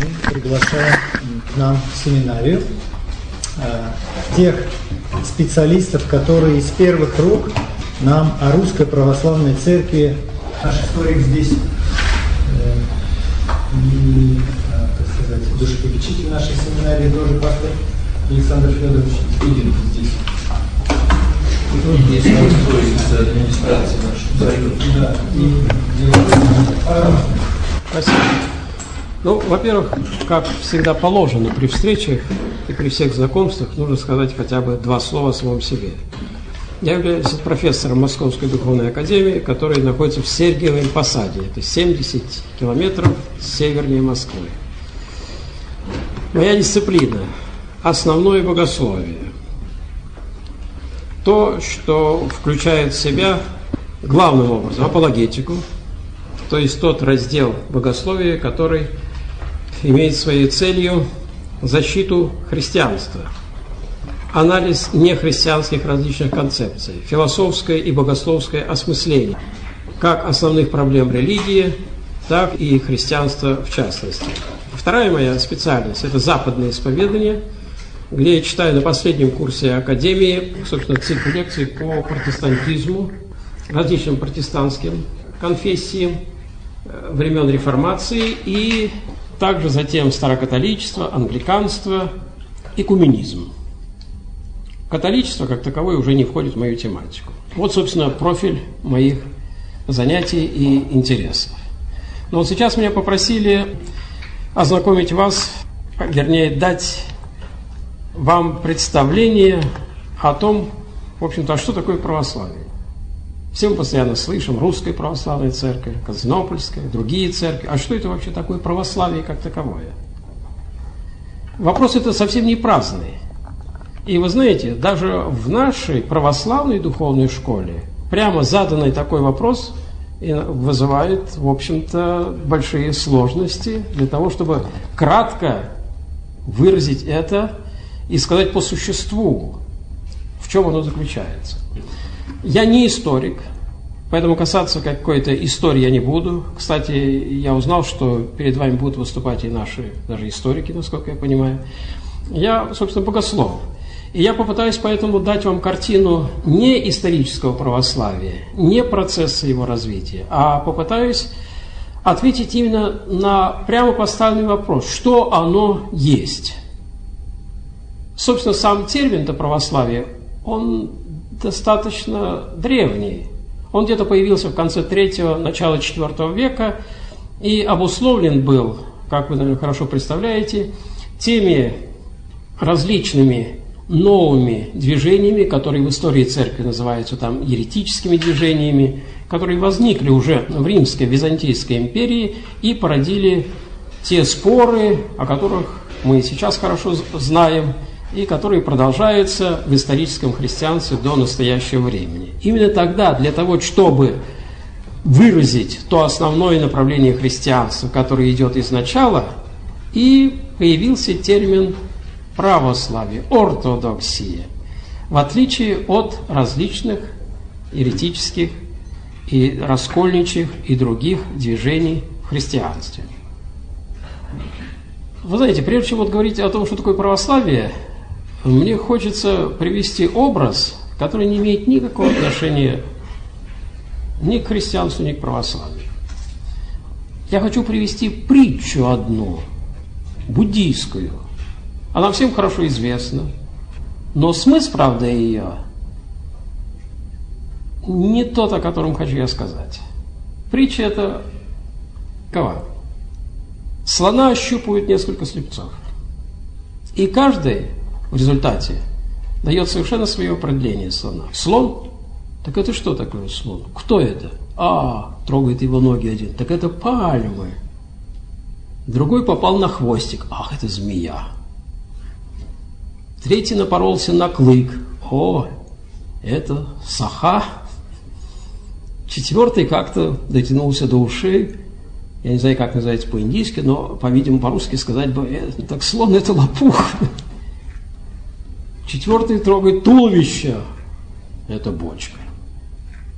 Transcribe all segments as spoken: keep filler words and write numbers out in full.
мы приглашаем к нам в семинарию э, тех специалистов, которые из первых рук нам о Русской Православной Церкви, наш историк здесь э, и, э, так сказать, душепопечитель нашей семинарии, тоже пастор Александр Федорович Ильин здесь. Есть из администрации нашей. Да, и, Спасибо. Ну, во-первых, как всегда положено при встречах и при всех знакомствах, нужно сказать хотя бы два слова о самом себе. Я являюсь профессором Московской Духовной Академии, которая находится в Сергиевом Посаде. Это семьдесят километров севернее Москвы. Моя дисциплина – основное богословие. То, что включает в себя главным образом апологетику, то есть тот раздел богословия, который имеет своей целью защиту христианства, анализ нехристианских различных концепций, философское и богословское осмысление как основных проблем религии, так и христианства в частности. Вторая моя специальность – это западное исповедание, где я читаю на последнем курсе Академии, собственно, цикл лекций по протестантизму, различным протестантским конфессиям времен Реформации и также затем старокатоличество, англиканство, экуменизм. Католичество, как таковое, уже не входит в мою тематику. Вот, собственно, профиль моих занятий и интересов. Но вот сейчас меня попросили ознакомить вас, вернее, дать вам представление о том, в общем-то, а что такое православие. Все мы постоянно слышим: Русская Православная Церковь, Константинопольская, другие церкви. А что это вообще такое православие как таковое? Вопрос это совсем не праздный. И вы знаете, даже в нашей православной духовной школе прямо заданный такой вопрос вызывает, в общем-то, большие сложности для того, чтобы кратко выразить это и сказать по существу, в чем оно заключается. Я не историк, поэтому касаться какой-то истории я не буду. Кстати, я узнал, что перед вами будут выступать и наши даже историки, насколько я понимаю. Я, собственно, богослов. И я попытаюсь поэтому дать вам картину не исторического православия, не процесса его развития, а попытаюсь ответить именно на прямо поставленный вопрос, что оно есть. Собственно, сам термин-то православие, он достаточно древний. Он где-то появился в конце третьего, начало четвертого века и обусловлен был, как вы, наверное, хорошо представляете, теми различными новыми движениями, которые в истории церкви называются там еретическими движениями, которые возникли уже в Римской, Византийской империи и породили те споры, о которых мы сейчас хорошо знаем, и которые продолжаются в историческом христианстве до настоящего времени. Именно тогда, для того, чтобы выразить то основное направление христианства, которое идет из начала, и появился термин православие, ортодоксия, в отличие от различных еретических и раскольничьих и других движений в христианстве. Вы знаете, прежде чем вот говорить о том, что такое православие, мне хочется привести образ, который не имеет никакого отношения ни к христианству, ни к православию. Я хочу привести притчу одну, буддийскую. Она всем хорошо известна, но смысл, правда, ее не тот, о котором хочу я сказать. Притча эта такова. Слона ощупывают несколько слепцов, и каждый в результате дает совершенно свое определение слона. Слон? Так это что такое слон? Кто это? А, трогает его ноги один. Так это пальмы. Другой попал на хвостик. Ах, это змея. Третий напоролся на клык. О, это саха. Четвертый как-то дотянулся до ушей. Я не знаю, как называется по-индийски, но, по-видимому, по-русски сказать бы, э, так слон – это лопух. Четвертый трогает туловище. Это бочка.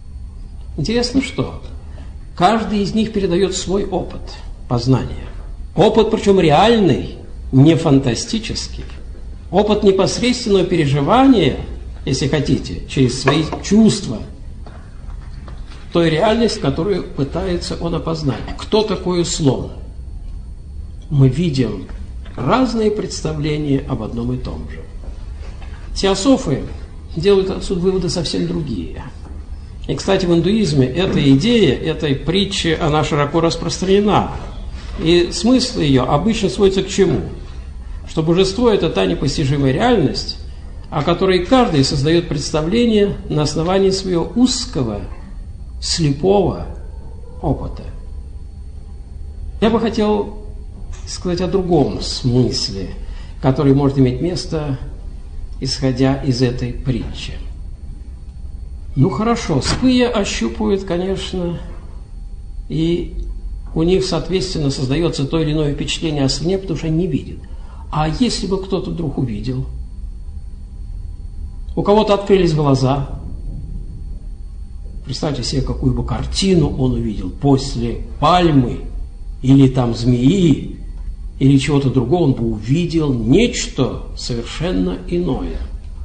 Интересно, что каждый из них передает свой опыт познания. Опыт, причем реальный, не фантастический. Опыт непосредственного переживания, если хотите, через свои чувства, той реальность, которую пытается он опознать. Кто такой слон? Мы видим разные представления об одном и том же. Теософы делают отсюда выводы совсем другие. И, кстати, в индуизме эта идея, этой притчи, она широко распространена. И смысл ее обычно сводится к чему? Что божество – это та непостижимая реальность, о которой каждый создает представление на основании своего узкого, слепого опыта. Я бы хотел сказать о другом смысле, который может иметь место, исходя из этой притчи. Ну хорошо, спыя ощупывают, конечно, и у них, соответственно, создается то или иное впечатление о сне, потому что они не видят. А если бы кто-то вдруг увидел? У кого-то открылись глаза. Представьте себе, какую бы картину он увидел после пальмы, или там змеи, или чего-то другого, он бы увидел нечто совершенно иное.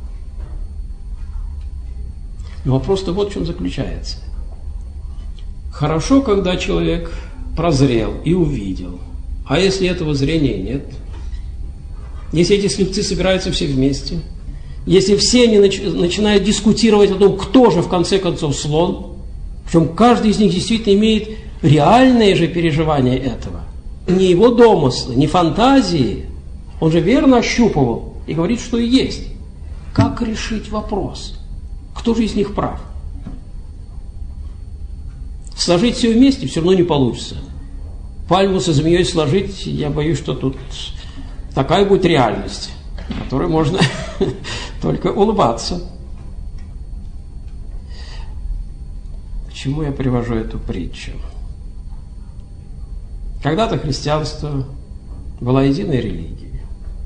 Но вопрос-то вот в чем заключается. Хорошо, когда человек прозрел и увидел. А если этого зрения нет? Если эти слепцы собираются все вместе? Если все они нач- начинают дискутировать о том, кто же в конце концов слон, причем каждый из них действительно имеет реальное же переживание этого. Не его домыслы, не фантазии. Он же верно ощупывал и говорит, что и есть. Как решить вопрос? Кто же из них прав? Сложить все вместе все равно не получится. Пальму со змеей сложить, я боюсь, что тут такая будет реальность, которой можно только улыбаться. К чему я привожу эту притчу? Когда-то христианство была единой религией.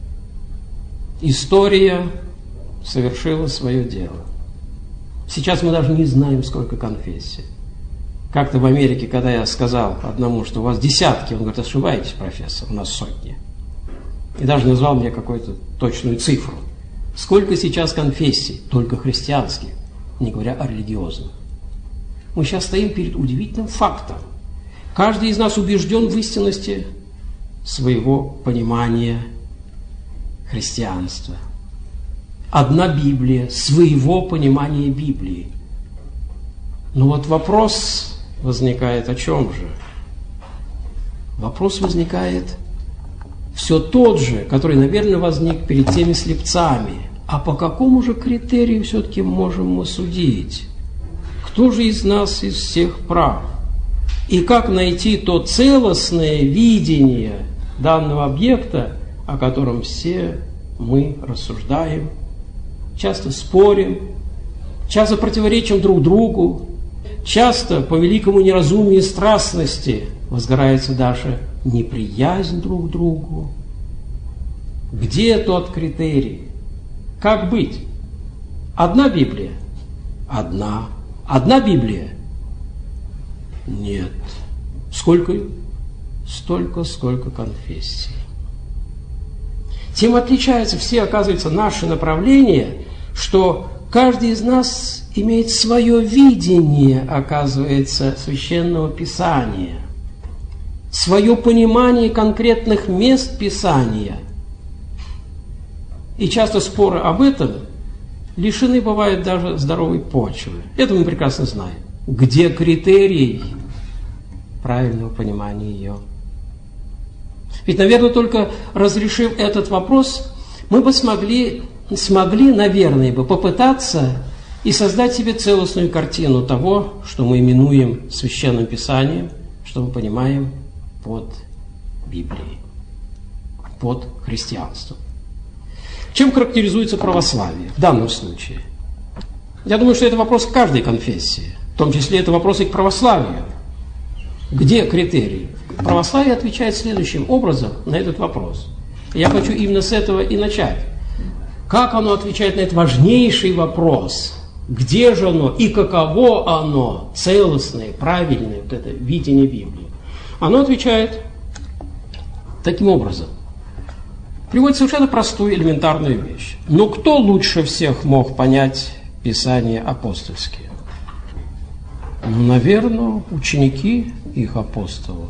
История совершила свое дело. Сейчас мы даже не знаем, сколько конфессий. Как-то в Америке, когда я сказал одному, что у вас десятки, он говорит, ошибаетесь, профессор, у нас сотни. И даже назвал мне какую-то точную цифру. Сколько сейчас конфессий, только христианских, не говоря о религиозных. Мы сейчас стоим перед удивительным фактом. Каждый из нас убежден в истинности своего понимания христианства. Одна Библия, своего понимания Библии. Но вот вопрос возникает о чем же? Вопрос возникает все тот же, который, наверное, возник перед теми слепцами. А по какому же критерию все-таки можем мы судить? Кто же из нас из всех прав? И как найти то целостное видение данного объекта, о котором все мы рассуждаем, часто спорим, часто противоречим друг другу, часто по великому неразумию и страстности возгорается даже неприязнь друг к другу. Где тот критерий? Как быть? Одна Библия? Одна. Одна Библия? Нет. Сколько? Столько, сколько конфессий. Тем отличаются все, оказывается, наши направления, что каждый из нас имеет свое видение, оказывается, Священного Писания, свое понимание конкретных мест Писания. И часто споры об этом лишены бывают даже здоровой почвы. Это мы прекрасно знаем. Где критерий правильного понимания ее? Ведь, наверное, только разрешив этот вопрос, мы бы смогли, смогли, наверное, бы попытаться и создать себе целостную картину того, что мы именуем Священным Писанием, что мы понимаем под Библией, под христианством. Чем характеризуется православие в данном случае? Я думаю, что это вопрос к каждой конфессии, в том числе это вопрос и к православию. Где критерии? Православие отвечает следующим образом на этот вопрос. Я хочу именно с этого и начать. Как оно отвечает на этот важнейший вопрос? Где же оно и каково оно, целостное, правильное, вот это видение Библии? Оно отвечает Таким образом, приводит совершенно простую элементарную вещь. Но кто лучше всех мог понять Писания апостольские? Ну, наверное, ученики их апостолов.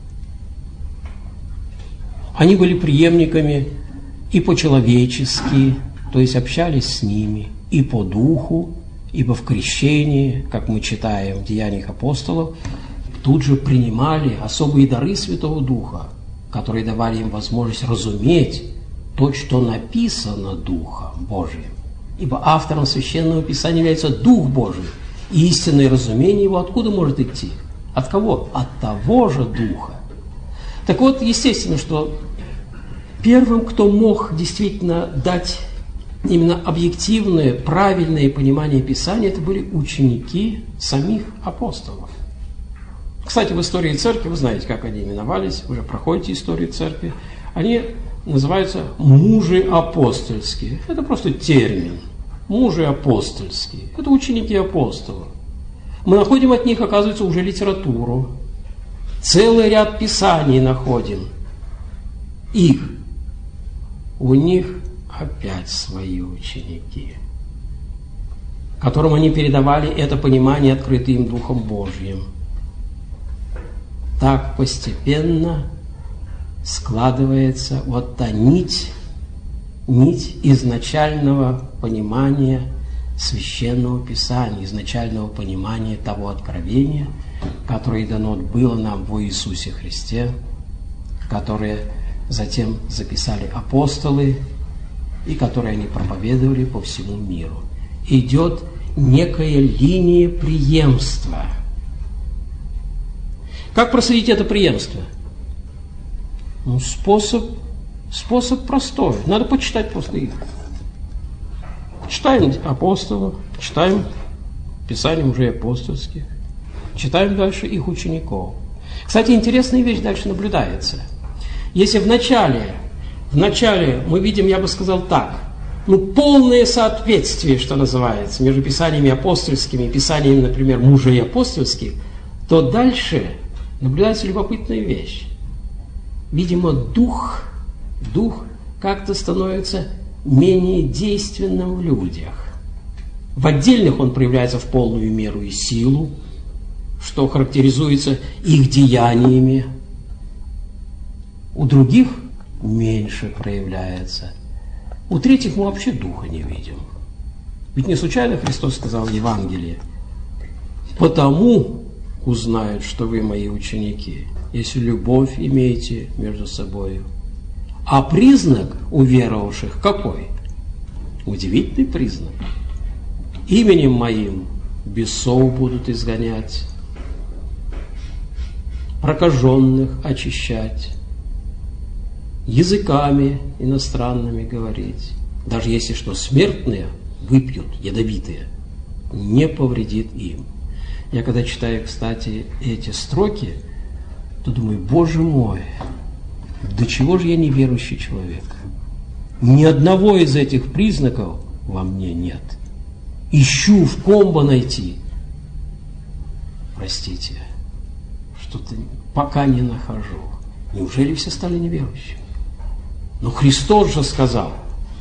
Они были преемниками и по-человечески, то есть общались с ними, и по духу, ибо в крещении, как мы читаем в Деяниях апостолов, тут же принимали особые дары Святого Духа, которые давали им возможность разуметь то, что написано Духом Божиим. Ибо автором Священного Писания является Дух Божий, и истинное разумение его откуда может идти? От кого? От того же Духа. Так вот, естественно, что первым, кто мог действительно дать именно объективное, правильное понимание Писания, это были ученики самих апостолов. Кстати, в истории церкви, вы знаете, как они именовались, вы уже проходите историю церкви, они называются мужи апостольские. Это просто термин. Мужи апостольские. Это ученики апостолов. Мы находим от них, оказывается, уже литературу. Целый ряд писаний находим. Их. У них опять свои ученики, которым они передавали это понимание, открытое им Духом Божьим. Так постепенно складывается вот та нить, нить изначального понимания Священного Писания, изначального понимания того откровения, которое дано было нам во Иисусе Христе, которое затем записали апостолы и которые они проповедовали по всему миру. Идет некая линия преемства. Как проследить это преемство? Ну, способ, способ простой. Надо почитать просто их. Читаем апостолов, читаем Писания мужей апостольских, читаем дальше их учеников. Кстати, интересная вещь дальше наблюдается. Если в начале, в начале мы видим, я бы сказал так, ну, полное соответствие, что называется, между Писаниями апостольскими и Писаниями, например, мужей апостольских, то дальше наблюдается любопытная вещь. Видимо, дух, дух как-то становится менее действенным в людях. В отдельных он проявляется в полную меру и силу, что характеризуется их деяниями. У других меньше проявляется. У третьих мы вообще духа не видим. Ведь не случайно Христос сказал в Евангелии: «Потому узнают, что вы мои ученики, если любовь имеете между собой». А признак у веровавших какой? Удивительный признак. Именем моим бесов будут изгонять, прокаженных очищать, языками иностранными говорить. Даже если что смертные выпьют, ядовитые, не повредит им. Я когда читаю, кстати, эти строки, то думаю: Боже мой, до чего же я неверующий человек? Ни одного из этих признаков во мне нет. Ищу, в ком бы найти. Простите, что-то пока не нахожу. Неужели все стали неверующими? Но Христос же сказал: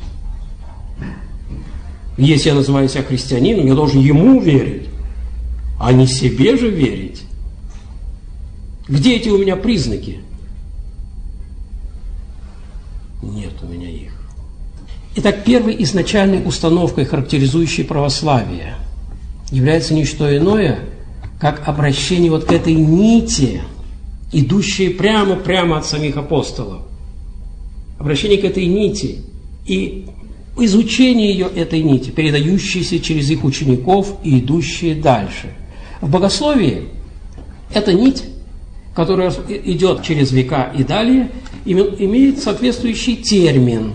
если я называю себя христианином, я должен Ему верить, а не себе же верить. Где эти у меня признаки? Нет у меня их. Итак, первой изначальной установкой, характеризующей православие, является не что иное, как обращение вот к этой нити, идущей прямо-прямо от самих апостолов. Обращение к этой нити и изучение ее этой нити, передающейся через их учеников и идущие дальше. В богословии эта нить, которая идет через века и далее, имеет соответствующий термин.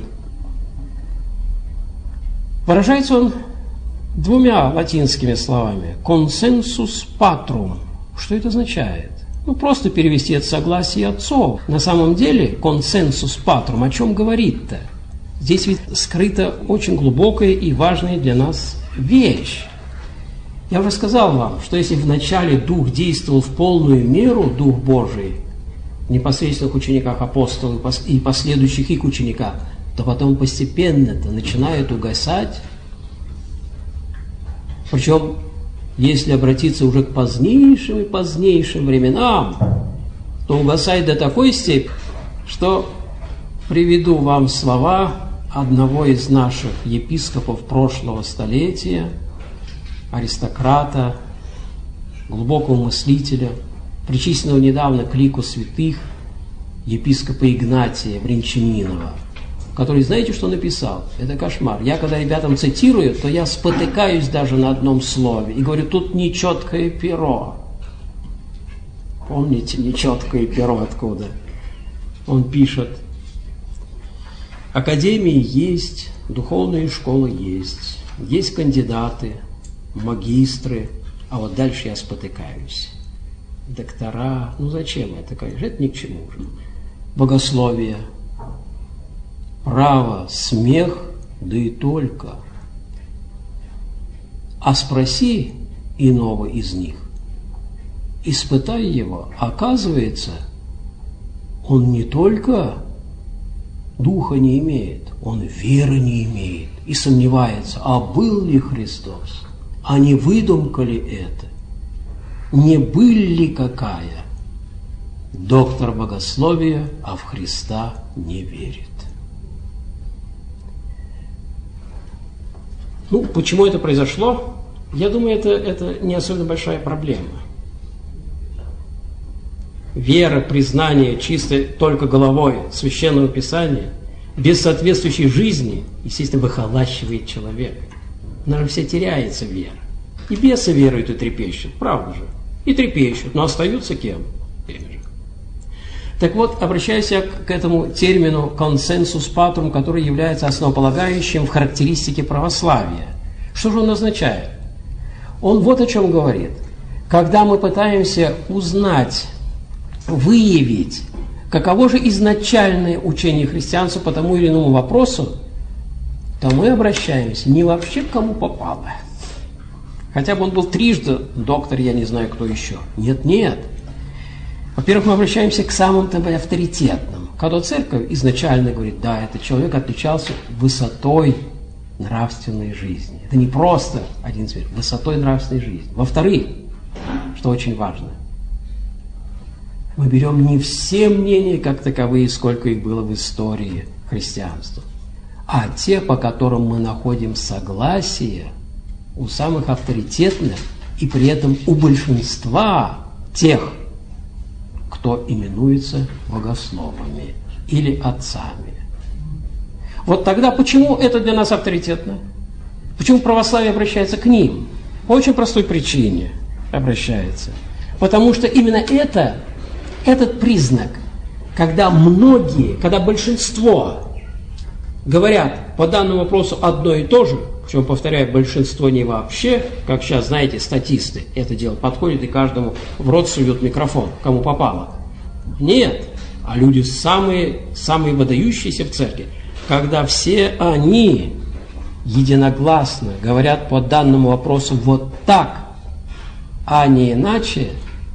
Выражается он двумя латинскими словами. Consensus patrum. Что это означает? Ну, просто перевести это согласие отцов. На самом деле, consensus patrum о чем говорит-то? Здесь ведь скрыта очень глубокая и важная для нас вещь. Я уже сказал вам, что если вначале Дух действовал в полную меру, Дух Божий, непосредственных учениках апостолов и последующих их учениках, то потом постепенно это начинает угасать. Причем, если обратиться уже к позднейшим и позднейшим временам, то угасает до такой степени, что приведу вам слова одного из наших епископов прошлого столетия, аристократа, глубокого мыслителя, причисленного недавно к лику святых, епископа Игнатия Бринчанинова, который, знаете, что написал? Это кошмар. Я, когда ребятам цитирую, то я спотыкаюсь даже на одном слове и говорю, тут нечеткое перо. Помните, нечеткое перо откуда? Он пишет, академии есть, духовные школы есть, есть кандидаты, магистры, а вот дальше я спотыкаюсь. Доктора, ну зачем это, конечно, это ни к чему уже. Богословие, право, смех, да и только. А спроси иного из них, испытай его, оказывается, он не только духа не имеет, он веры не имеет и сомневается, а был ли Христос, а не выдумка ли это, не быль ли какая. Доктор богословия, а в Христа не верит. Ну, почему это произошло? Я думаю, это, это не особенно большая проблема. Вера, признание чисто только головой Священного Писания, без соответствующей жизни, естественно, выхолащивает человека. Наверное, вся теряется вера. И бесы веруют и трепещут, правда же? И трепещут, но остаются кем? Теми же. Так вот, обращаюсь я к этому термину «консенсус патрум», который является основополагающим в характеристике православия. Что же он означает? Он вот о чем говорит. Когда мы пытаемся узнать, выявить, каково же изначальное учение христианства по тому или иному вопросу, то мы обращаемся не вообще к кому попало. Хотя бы он был трижды доктор, я не знаю, кто еще. Нет, нет. Во-первых, мы обращаемся к самым-то авторитетным. Когда церковь изначально говорит, да, этот человек отличался высотой нравственной жизни. Это не просто один цвет, высотой нравственной жизни. Во-вторых, что очень важно, мы берем не все мнения как таковые, сколько их было в истории христианства, а те, по которым мы находим согласие у самых авторитетных и при этом у большинства тех, кто именуется богословами или отцами. Вот тогда почему это для нас авторитетно? Почему православие обращается к ним? По очень простой причине обращается. Потому что именно это, этот признак, когда многие, когда большинство говорят по данному вопросу одно и то же, причем, повторяю, большинство не вообще, как сейчас, знаете, статисты, это дело подходит и каждому в рот суют микрофон, кому попало. Нет, а люди самые, самые выдающиеся в церкви, когда все они единогласно говорят по данному вопросу вот так, а не иначе,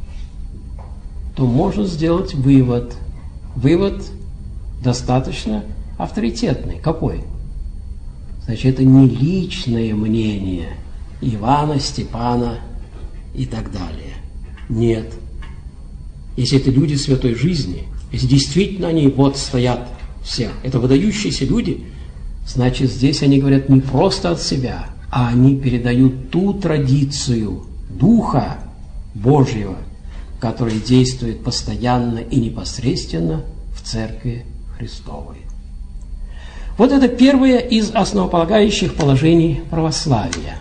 то можно сделать вывод. Вывод достаточно авторитетный. Какой? Значит, это не личное мнение Ивана, Степана и так далее. Нет. Если это люди святой жизни, если действительно они вот стоят всех, это выдающиеся люди, значит, здесь они говорят не просто от себя, а они передают ту традицию Духа Божьего, который действует постоянно и непосредственно в Церкви Христовой. Вот это первое из основополагающих положений православия.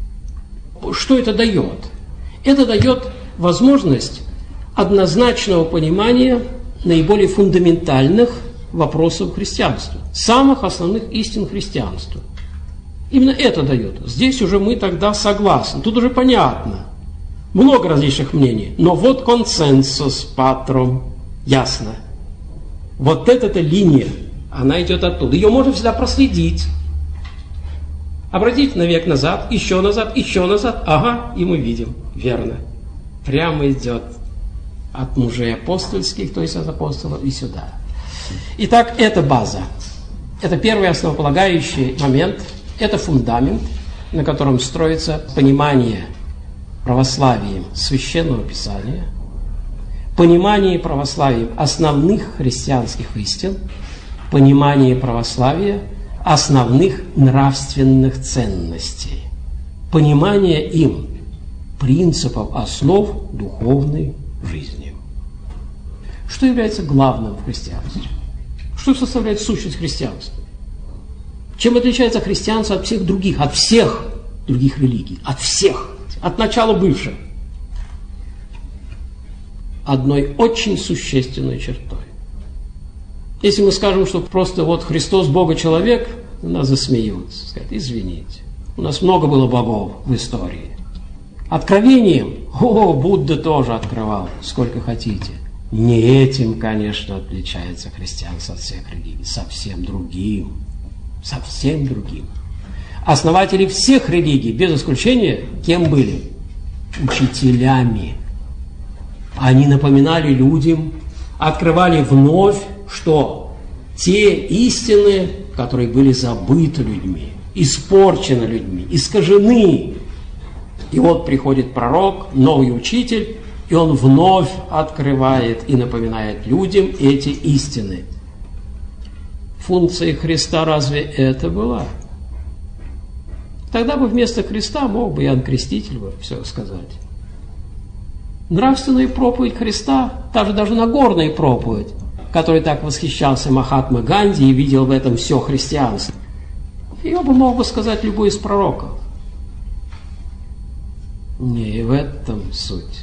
Что это дает? Это дает возможность однозначного понимания наиболее фундаментальных вопросов христианства, самых основных истин христианства. Именно это дает. Здесь уже мы тогда согласны. Тут уже понятно. Много различных мнений. Но вот консенсус патрум. Ясно. Вот эта-то линия, она идет оттуда. Ее можно всегда проследить. Обратите на век назад, еще назад, еще назад. Ага, и мы видим. Верно. Прямо идет от мужей апостольских, то есть от апостолов, и сюда. Итак, это база. Это первый основополагающий момент, это фундамент, на котором строится понимание православием Священного Писания, понимание православием основных христианских истин, понимание православия основных нравственных ценностей, понимание им принципов основ духовной жизни. Что является главным в христианстве? Что составляет сущность христианства? Чем отличается христианство от всех других, от всех других религий, от всех, от начала бывших? Одной очень существенной чертой. Если мы скажем, что просто вот Христос Бога-человек, нас засмеются, скажут: извините, у нас много было богов в истории. Откровением, о, Будда тоже открывал, сколько хотите. Не этим, конечно, отличается христианство от всех религий, совсем другим, совсем другим. Основатели всех религий, без исключения, кем были? Учителями. Они напоминали людям, открывали вновь, что те истины, которые были забыты людьми, испорчены людьми, искажены. И вот приходит пророк, новый учитель, и он вновь открывает и напоминает людям эти истины. Функция Христа разве это была? Тогда бы вместо креста мог бы Иоанн Креститель бы все сказать. Нравственная проповедь Христа, даже, даже Нагорная проповедь, которой так восхищался Махатма Ганди и видел в этом все христианство, ее бы мог бы сказать любой из пророков. Не в этом суть.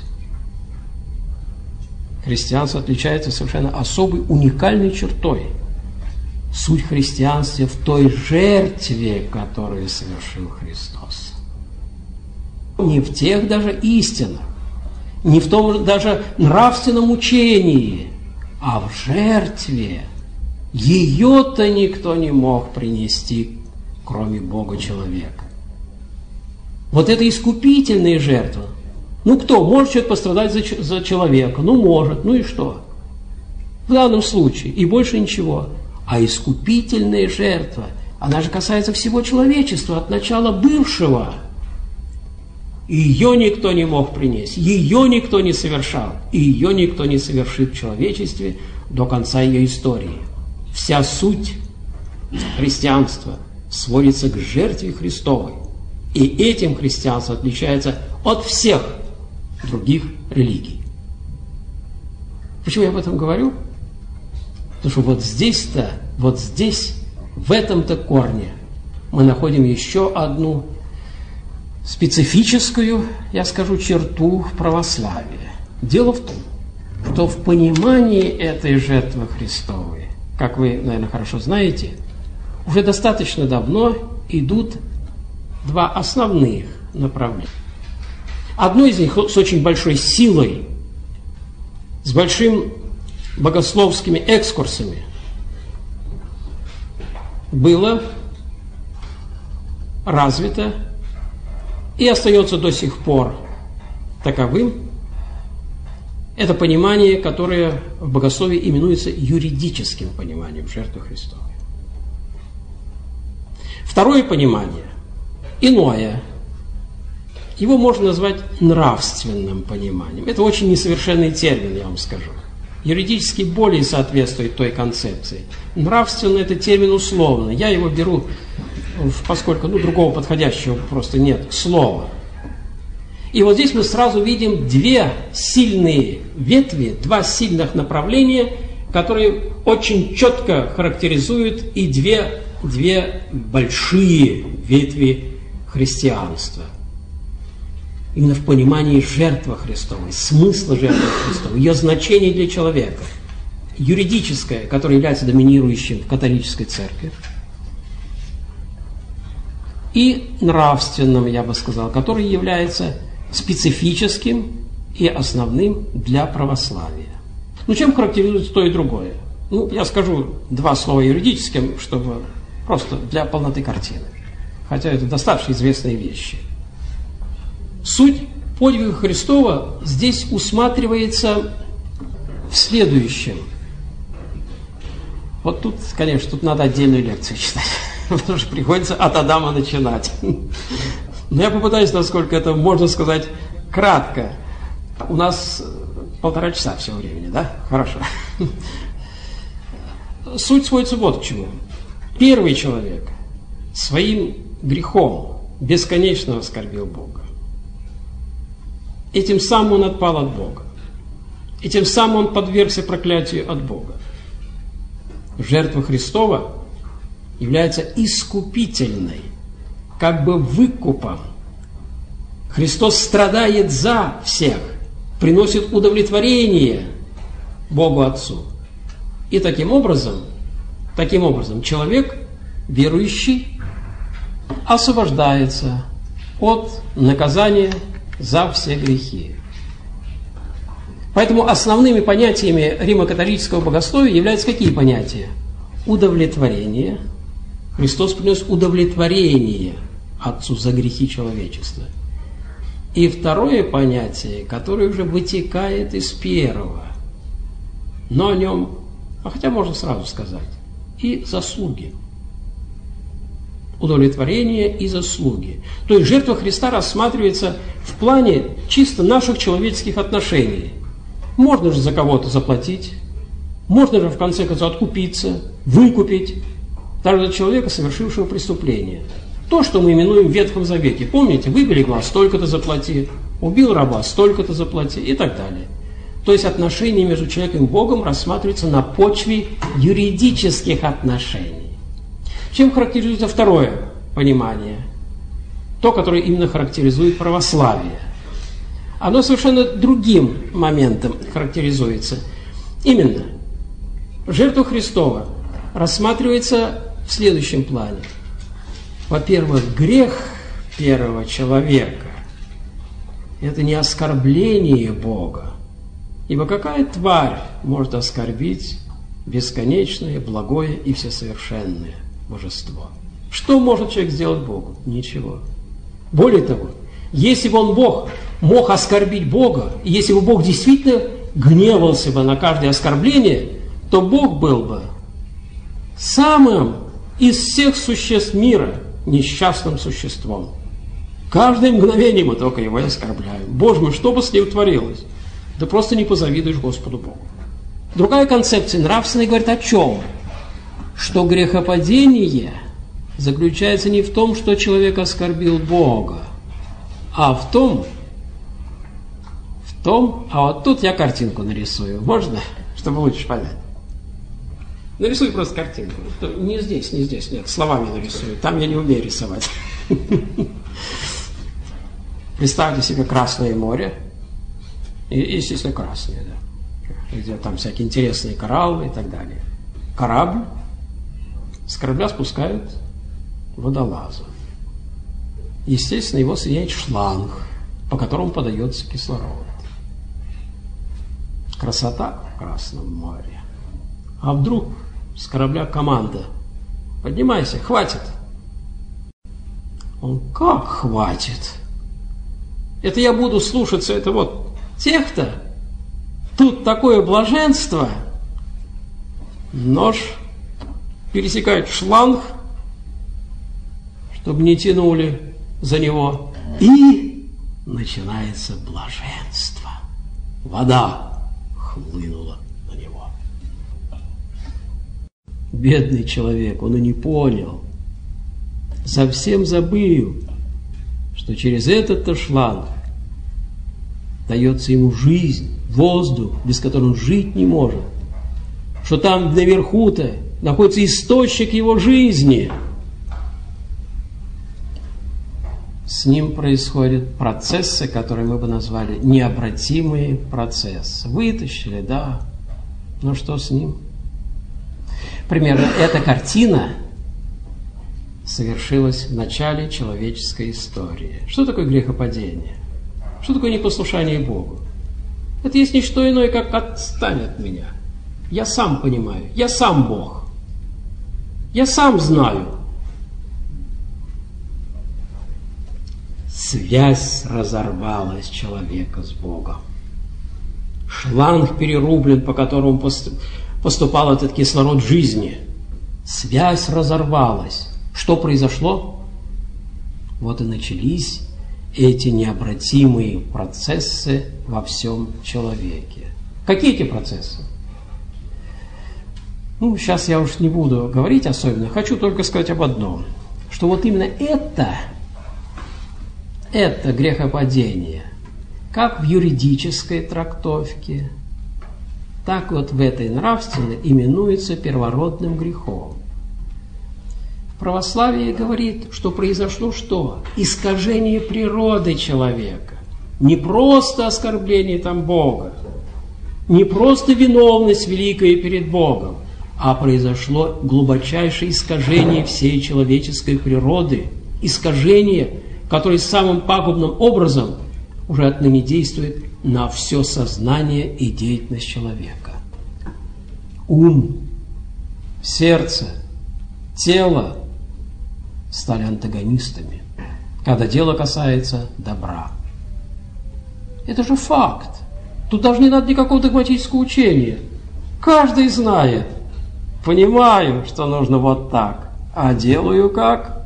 Христианство отличается совершенно особой, уникальной чертой. Суть христианства в той жертве, которую совершил Христос. Не в тех даже истинах, не в том даже нравственном учении, а в жертве. Ее-то никто не мог принести, кроме Бога-человека. Вот это искупительная жертва. Ну кто? Может человек пострадать за, за человека? Ну может, ну и что? В данном случае, и больше ничего. А искупительная жертва, она же касается всего человечества, от начала бывшего. Ее никто не мог принести, ее никто не совершал, и ее никто не совершит в человечестве до конца ее истории. Вся суть христианства сводится к жертве Христовой. И этим христианство отличается от всех других религий. Почему я об этом говорю? Потому что вот здесь-то, вот здесь, в этом-то корне мы находим еще одну специфическую, я скажу, черту православия. Дело в том, что в понимании этой жертвы Христовой, как вы, наверное, хорошо знаете, уже достаточно давно идут два основных направления. Одно из них с очень большой силой, с большим богословскими экскурсами было развито и остается до сих пор таковым. Это понимание, которое в богословии именуется юридическим пониманием жертвы Христовой. Второе понимание, иное, его можно назвать нравственным пониманием. Это очень несовершенный термин, я вам скажу. Юридически более соответствует той концепции. Нравственно – это термин условный. Я его беру, поскольку ну, другого подходящего просто нет, слова. И вот здесь мы сразу видим две сильные ветви, два сильных направления, которые очень четко характеризуют и две, две большие ветви христианства. Именно в понимании жертвы Христовой, смысла жертвы Христовой, ее значения для человека. Юридическое, которое является доминирующим в католической церкви, и нравственным, я бы сказал, который является специфическим и основным для православия. Ну, чем характеризуется то и другое? Ну, я скажу два слова юридическим, чтобы просто для полноты картины. Хотя это достаточно известные вещи. Суть подвига Христова здесь усматривается в следующем. Вот тут, конечно, тут надо отдельную лекцию читать, потому что приходится от Адама начинать. Но я попытаюсь, насколько это можно сказать, кратко. У нас полтора часа всего времени, да? Хорошо. Суть сводится вот к чему. Первый человек своим грехом бесконечно оскорбил Бога. И тем самым он отпал от Бога. И тем самым он подвергся проклятию от Бога. Жертва Христова является искупительной, как бы выкупом. Христос страдает за всех, приносит удовлетворение Богу Отцу. И таким образом, таким образом человек, верующий, освобождается от наказания за все грехи. Поэтому основными понятиями римо-католического богословия являются какие понятия? Удовлетворение. Христос принес удовлетворение Отцу за грехи человечества. И второе понятие, которое уже вытекает из первого, но о нем, а хотя можно сразу сказать, и заслуги. Удовлетворение и заслуги. То есть жертва Христа рассматривается в плане чисто наших человеческих отношений. Можно же за кого-то заплатить, можно же в конце концов откупиться, выкупить даже за человека, совершившего преступление. То, что мы именуем в Ветхом Завете. Помните, выбили глаз, столько-то заплати, убил раба, столько-то заплати и так далее. То есть отношения между человеком и Богом рассматриваются на почве юридических отношений. Чем характеризуется второе понимание? То, которое именно характеризует православие. Оно совершенно другим моментом характеризуется. Именно, жертва Христова рассматривается в следующем плане. Во-первых, грех первого человека – это не оскорбление Бога. Ибо какая тварь может оскорбить бесконечное, благое и всесовершенное божество? Что может человек сделать Богу? Ничего. Более того, если бы он Бог мог оскорбить Бога, и если бы Бог действительно гневался бы на каждое оскорбление, то Бог был бы самым из всех существ мира несчастным существом. Каждое мгновение мы только его оскорбляем. Боже мой, что бы с ним творилось? Да просто не позавидуешь Господу Богу. Другая концепция нравственная говорит о чем? Что грехопадение заключается не в том, что человек оскорбил Бога, а в том, в том, а вот тут я картинку нарисую. Можно? Чтобы лучше понять. Нарисуй просто картинку. Не здесь, не здесь, нет, словами нарисую. Там я не умею рисовать. Представьте себе Красное море. И, естественно, красное, да. Где там всякие интересные кораллы и так далее. Корабль. С корабля спускают водолаза. Естественно, его соединяет шланг, по которому подается кислород. Красота в Красном море. А вдруг с корабля команда: поднимайся, хватит. Он: как хватит? Это я буду слушаться, это вот тех-то, тут такое блаженство. Нож пересекает шланг, чтобы не тянули за него, и начинается блаженство. Вода хлынула на него. Бедный человек, он и не понял, совсем забыл, что через этот-то шланг дается ему жизнь, воздух, без которого он жить не может, что там наверху-то находится источник его жизни. С ним происходят процессы, которые мы бы назвали необратимые процессы. Вытащили, да, но что с ним? Примерно эта картина совершилась в начале человеческой истории. Что такое грехопадение? Что такое непослушание Богу? Это есть не что иное, как отстань от меня. Я сам понимаю, я сам Бог. Я сам знаю. Связь разорвалась человека с Богом. шланг перерублен, по которому поступал этот кислород жизни. Связь разорвалась. Что произошло? Вот и начались эти необратимые процессы во всем человеке. Какие эти процессы? Ну, сейчас я уж не буду говорить особенно. Хочу только сказать об одном. Что вот именно это, это грехопадение, как в юридической трактовке, так вот в этой нравственной именуется первородным грехом. Православие говорит, что произошло что? Искажение природы человека. Не просто оскорбление там Бога, не просто виновность великая перед Богом, а произошло глубочайшее искажение всей человеческой природы. Искажение, которое самым пагубным образом уже отныне действует на все сознание и деятельность человека. Ум, сердце, тело стали антагонистами, когда дело касается добра. Это же факт. Тут даже не надо никакого догматического учения. Каждый знает. Понимаю, что нужно вот так, а делаю как?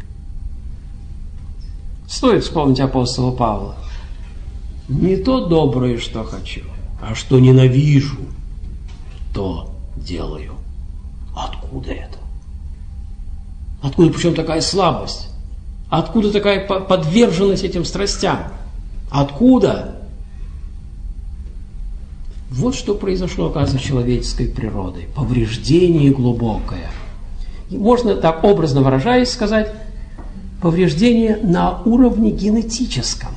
Стоит вспомнить апостола Павла. Не то доброе, что хочу, а что ненавижу, то делаю. Откуда это? Откуда причем такая слабость? Откуда такая подверженность этим страстям? Откуда? Вот что произошло, оказывается, с человеческой природой. Повреждение глубокое. И можно, так образно выражаясь, сказать, повреждение на уровне генетическом.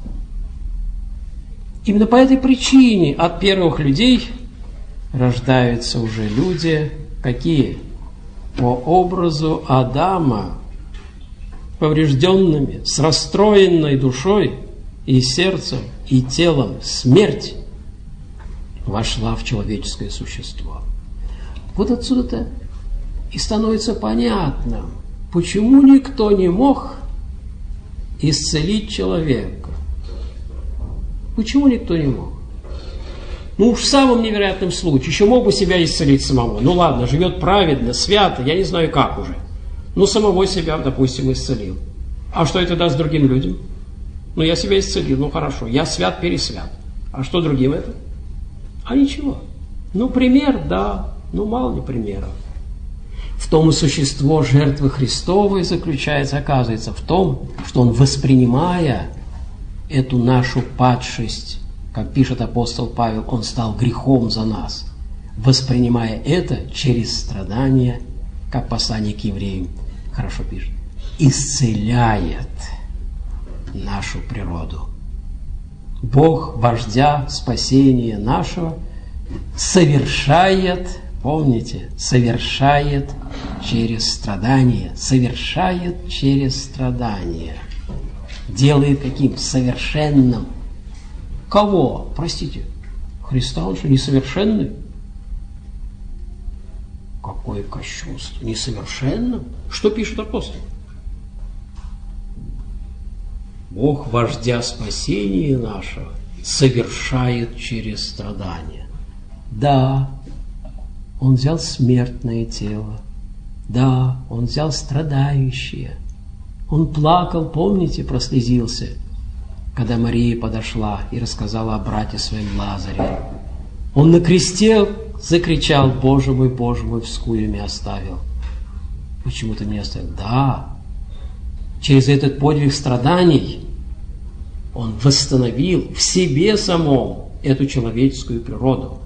Именно по этой причине от первых людей рождаются уже люди, какие? По образу Адама, поврежденными, с расстроенной душой и сердцем, и телом. Смерть вошла в человеческое существо. Вот отсюда-то и становится понятно, почему никто не мог исцелить человека. Почему никто не мог? Ну уж в самом невероятном случае еще мог бы себя исцелить самого. Ну ладно, живет праведно, свято, я не знаю как уже. Ну самого себя, допустим, исцелил. А что это даст другим людям? Ну я себя исцелил, ну хорошо, я свят, пересвят. А что другим это? А ничего. Ну пример, да, ну мало ли примеров. В том и существо жертвы Христовой заключается, оказывается, в том, что Он, воспринимая эту нашу падшесть, как пишет апостол Павел, Он стал грехом за нас, воспринимая это через страдания, как послание к евреям хорошо пишет, исцеляет нашу природу. Бог, вождя спасения нашего, совершает, помните, совершает через страдания, совершает через страдания, делает каким? Совершенным. Кого? Простите, Христа, он что, несовершенный? Какое кощунство! Несовершенным? Что пишет апостол? Бог, вождя спасения нашего, совершает через страдания. Да, Он взял смертное тело. Да, Он взял страдающее. Он плакал, помните, прослезился, когда Мария подошла и рассказала о брате своем Лазаре. Он на кресте закричал: «Боже мой, Боже мой, вскую меня оставил». Почему ты меня оставил? Да, через этот подвиг страданий Он восстановил в себе самом эту человеческую природу.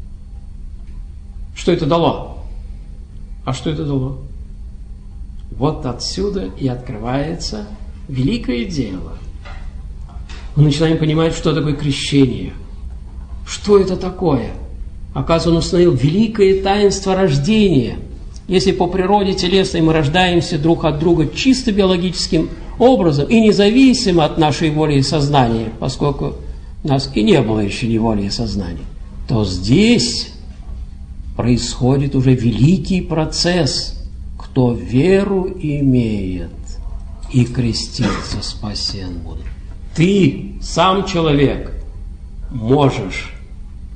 Что это дало? А что это дало? Вот отсюда и открывается великое дело. Мы начинаем понимать, что такое крещение. Что это такое? Оказывается, Он установил великое таинство рождения. Если по природе телесной мы рождаемся друг от друга чисто биологическим образом и независимо от нашей воли и сознания, поскольку у нас и не было еще ни воли и сознания, то здесь происходит уже великий процесс. Кто веру имеет и крестится, спасен будет. Ты, сам человек, можешь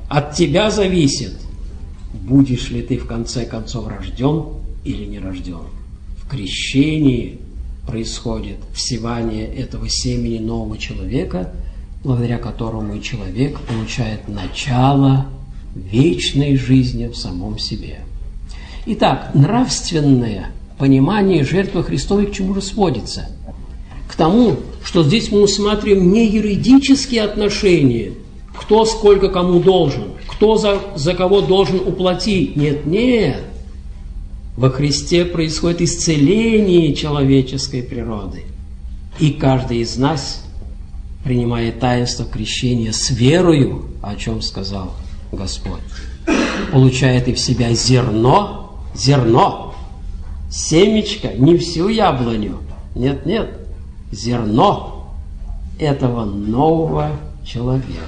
От тебя зависит, будешь ли ты в конце концов рожден или не рожден. В крещении происходит всевание этого семени нового человека, благодаря которому и человек получает начало вечной жизни в самом себе. Итак, нравственное понимание жертвы Христовой к чему же сводится? К тому, что здесь мы усматриваем не юридические отношения, кто сколько кому должен, кто за, за кого должен уплатить. Нет, нет. Во Христе происходит исцеление человеческой природы. И каждый из нас, принимая таинство крещения с верою, о чем сказал Господь, получает и в себя зерно, зерно, семечко, не всю яблоню, нет, нет, зерно этого нового человека.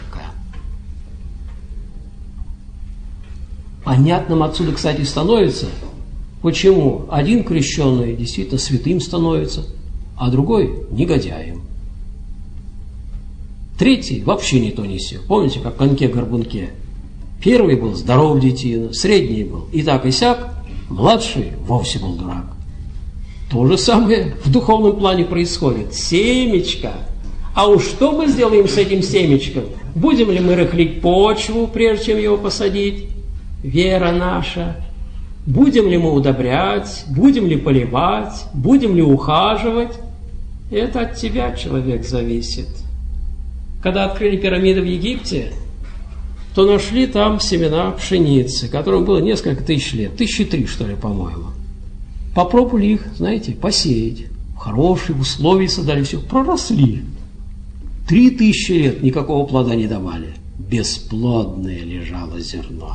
Понятным отсюда, кстати, становится, почему один крещенный действительно святым становится, а другой негодяем. Третий вообще не то не сё. Помните, как в коньке-горбунке? Первый был здоров детина, средний был и так и сяк, младший вовсе был дурак. То же самое в духовном плане происходит. Семечко. А уж что мы сделаем с этим семечком? Будем ли мы рыхлить почву, прежде чем его посадить? Вера наша. Будем ли мы удобрять? Будем ли поливать? Будем ли ухаживать? Это от тебя, человек, зависит. Когда открыли пирамиды в Египте, то нашли там семена пшеницы, которым было несколько тысяч лет, тысячи три, что ли, по-моему. Попробовали их, знаете, посеять. В хорошие условия создали все, проросли. Три тысячи лет никакого плода не давали. Бесплодное лежало зерно.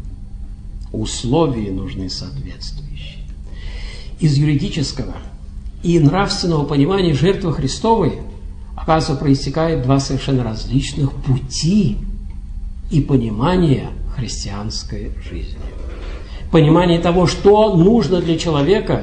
Условия нужны соответствующие. Из юридического и нравственного понимания жертвы Христовой, оказывается, проистекает два совершенно различных пути и понимания христианской жизни. Понимание того, что нужно для человека,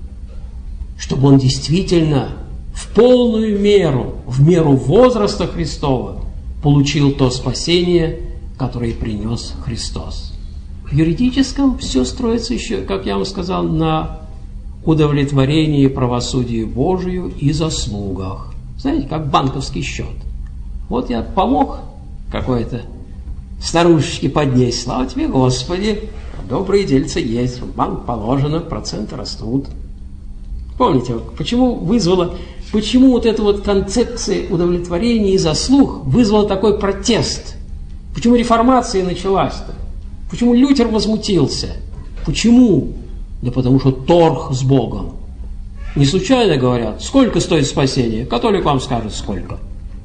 чтобы он действительно в полную меру, в меру возраста Христова, получил то спасение, которое принес Христос. В юридическом все строится еще, как я вам сказал, на удовлетворении правосудию Божию и заслугах. Знаете, как банковский счет. Вот я помог какой-то старушечке поднять, слава тебе, Господи, добрые дельцы есть, в банк положено, проценты растут. Помните, почему вызвала, почему вот эта вот концепция удовлетворения и заслуг вызвала такой протест? Почему реформация началась-то? Почему Лютер возмутился? Почему? Да потому что торг с Богом. Не случайно говорят, сколько стоит спасение? Католик вам скажет, сколько.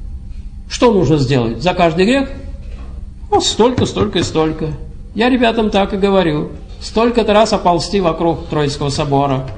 Что нужно сделать за каждый грех? Ну, столько, столько и столько. Я ребятам так и говорю. Столько-то раз оползти вокруг Троицкого собора.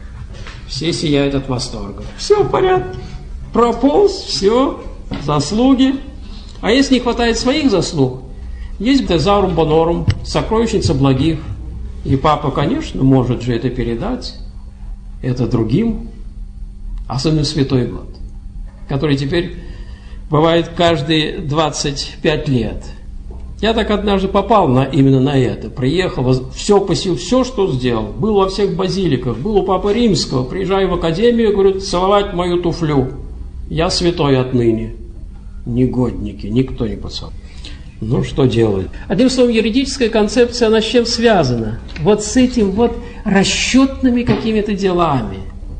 Все сияют от восторга. Все в порядке. Прополз, все, заслуги. А если не хватает своих заслуг, есть тезаурум бонорум, сокровищница благих. И папа, конечно, может же это передать. Это другим, особенно святой год, который теперь бывает каждые двадцать пять лет. Я так однажды попал на, именно на это. Приехал, все посил, все, что сделал. Был во всех базиликах, был у Папы Римского. Приезжаю в академию, говорю, целовать мою туфлю. Я святой отныне. Негодники, никто не поцеловал. Ну, что делать? Одним словом, юридическая концепция, она с чем связана? Вот с этим вот расчетными какими-то делами.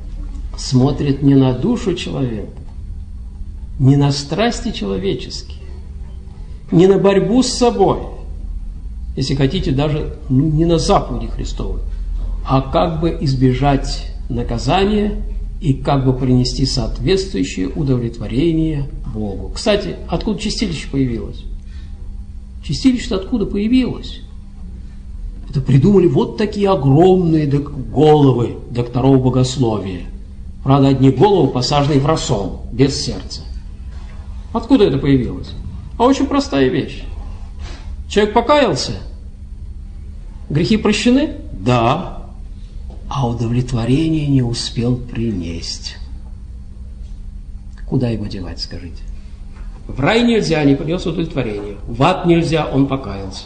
Смотрит не на душу человека, не на страсти человеческие, не на борьбу с собой, если хотите, даже не на заповеди Христовы, а как бы избежать наказания и как бы принести соответствующее удовлетворение Богу. Кстати, откуда чистилище появилось? Чистилище-то откуда появилось? Это придумали вот такие огромные головы докторов богословия. Правда, одни головы посажены в рассол, без сердца. Откуда это появилось? А очень простая вещь. Человек покаялся, грехи прощены? Да. А удовлетворение не успел принести. Куда его девать, скажите? В рай нельзя, не принес удовлетворения. В ад нельзя, он покаялся.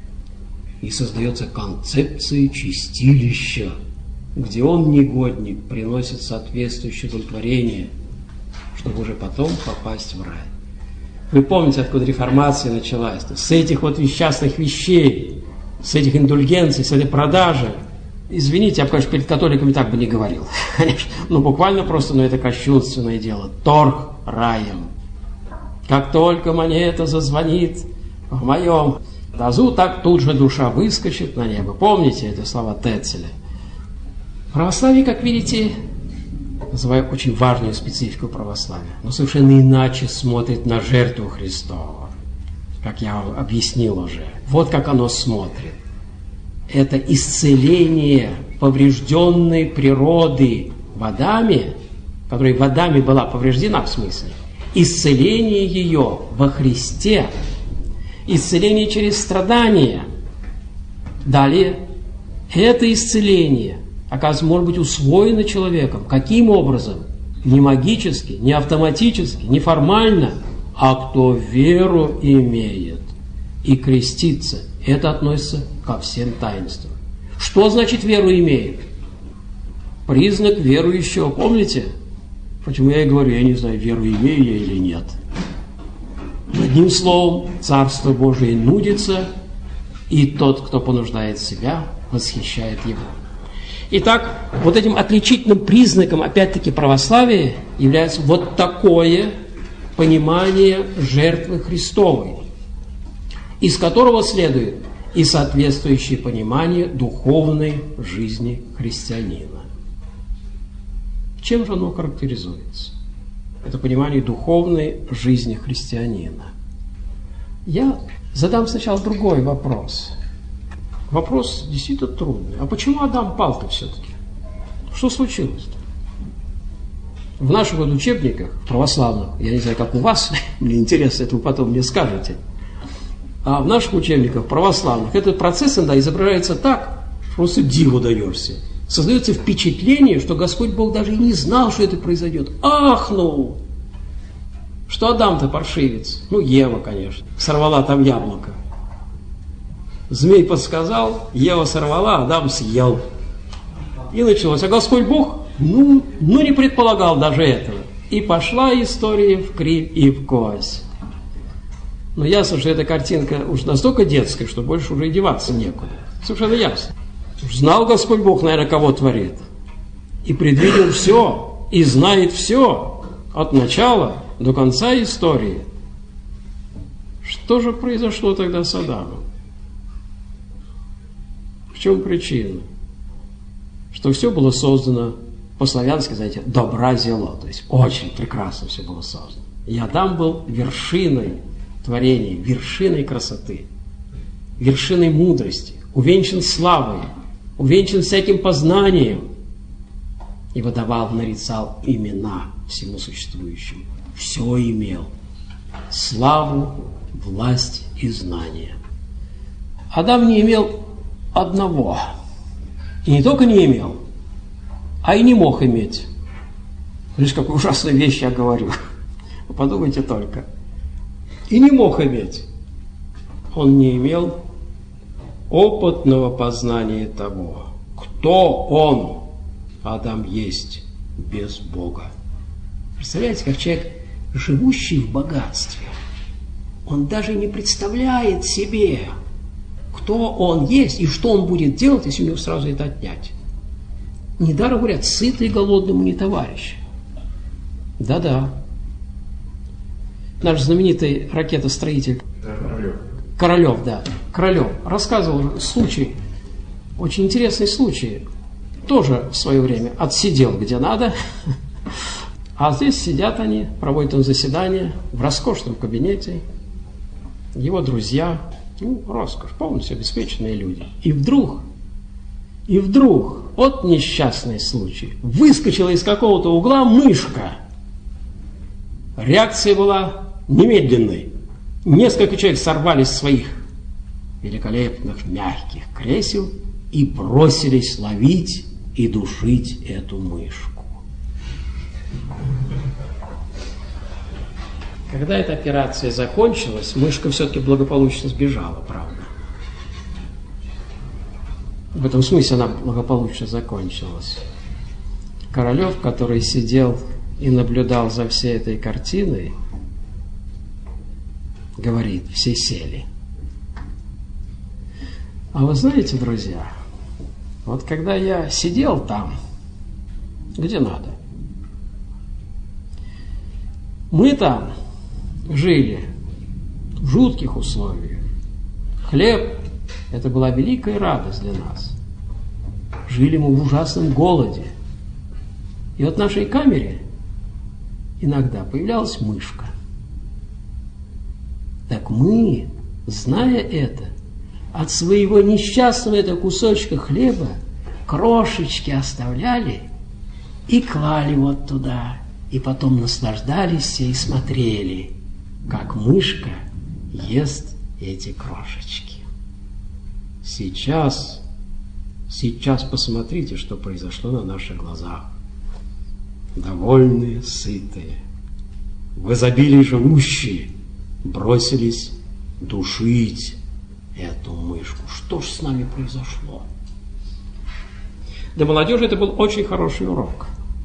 И создается концепция чистилища, где он, негодник, приносит соответствующее удовлетворение, чтобы уже потом попасть в рай. Вы помните, откуда реформация началась? С этих вот несчастных вещей, с этих индульгенций, с этой продажи. Извините, я, конечно, перед католиками так бы не говорил. Конечно, ну буквально просто, но это кощунственное дело. Торг раем. Как только монета зазвонит в моем тазу, так тут же душа выскочит на небо. Помните это слова Тецеля? Православие, как видите, называю очень важную специфику православия, но совершенно иначе смотрит на жертву Христову, как я вам объяснил уже. Вот как оно смотрит. Это исцеление поврежденной природы в Адаме, которая в Адаме была повреждена, в смысле, исцеление ее во Христе, исцеление через страдания. Далее, это исцеление, оказывается, может быть усвоено человеком. Каким образом? Не магически, не автоматически, не формально, а кто веру имеет и крестится. Это относится ко всем таинствам. Что значит веру имеет? Признак верующего, помните? Почему я и говорю, я не знаю, веру имею я или нет. Одним словом, Царство Божие нудится, и тот, кто понуждает себя, восхищает его. Итак, вот этим отличительным признаком, опять-таки, православия является вот такое понимание жертвы Христовой, из которого следует и соответствующее понимание духовной жизни христианина. Чем же оно характеризуется? Это понимание духовной жизни христианина. Я задам сначала другой вопрос. Вопрос действительно трудный. А почему Адам пал-то все-таки? Что случилось-то? В наших вот учебниках православных, я не знаю, как у вас, мне интересно, это вы потом мне скажете, а в наших учебниках православных этот процесс иногда изображается так, просто диву даешься. Создается впечатление, что Господь Бог даже и не знал, что это произойдет. Ахнул! Что Адам-то паршивец? Ну, Ева, конечно. Сорвала там яблоко. Змей подсказал, Ева сорвала, Адам съел. И началось. А Господь Бог, ну, ну не предполагал даже этого. И пошла история в кривь и в кость. Но ясно, что эта картинка уж настолько детская, что больше уже и деваться некуда. Совершенно ясно. Знал Господь Бог, наверное, кого творит. И предвидел все, и знает все, от начала до конца истории. Что же произошло тогда с Адамом? В чем причина? Что все было создано, по-славянски, знаете, добра зело, то есть очень прекрасно все было создано. И Адам был вершиной творения, вершиной красоты, вершиной мудрости, увенчан славой, увенчан всяким познанием, и выдавал, нарицал имена всему существующему. Все имел. Славу, власть и знание. Адам не имел одного. И не только не имел, а и не мог иметь. Видишь, какую ужасную вещь я говорю. Вы подумайте только. И не мог иметь. Он не имел опытного познания того, кто он, Адам, есть без Бога. Представляете, как человек, живущий в богатстве, он даже не представляет себе, кто он есть и что он будет делать, если у него сразу это отнять. Недаром говорят, сытый голодному не товарищ. Да-да. Наш знаменитый ракетостроитель Королев. Королев, да, Королев рассказывал случай, очень интересный случай, тоже в свое время отсидел где надо, а здесь сидят они, проводят он заседание в роскошном кабинете, его друзья, ну, роскошь, полностью обеспеченные люди. И вдруг, и вдруг, вот несчастный случай, выскочила из какого-то угла мышка. Реакция была немедленной. Несколько человек сорвались с своих великолепных мягких кресел и бросились ловить и душить эту мышку. Когда эта операция закончилась, мышка все-таки благополучно сбежала, правда. В этом смысле она благополучно закончилась. Королев, который сидел и наблюдал за всей этой картиной, говорит, все сели. А вы знаете, друзья, вот когда я сидел там, где надо, мы там жили в жутких условиях. Хлеб – это была великая радость для нас. Жили мы в ужасном голоде. И вот в нашей камере иногда появлялась мышка. Так мы, зная это, от своего несчастного этого кусочка хлеба крошечки оставляли и клали вот туда. И потом наслаждались все и смотрели, как мышка ест эти крошечки. Сейчас, сейчас посмотрите, что произошло на наших глазах. Довольные, сытые, в изобилии живущие, бросились душить эту мышку. Что ж с нами произошло? Для молодежи это был очень хороший урок.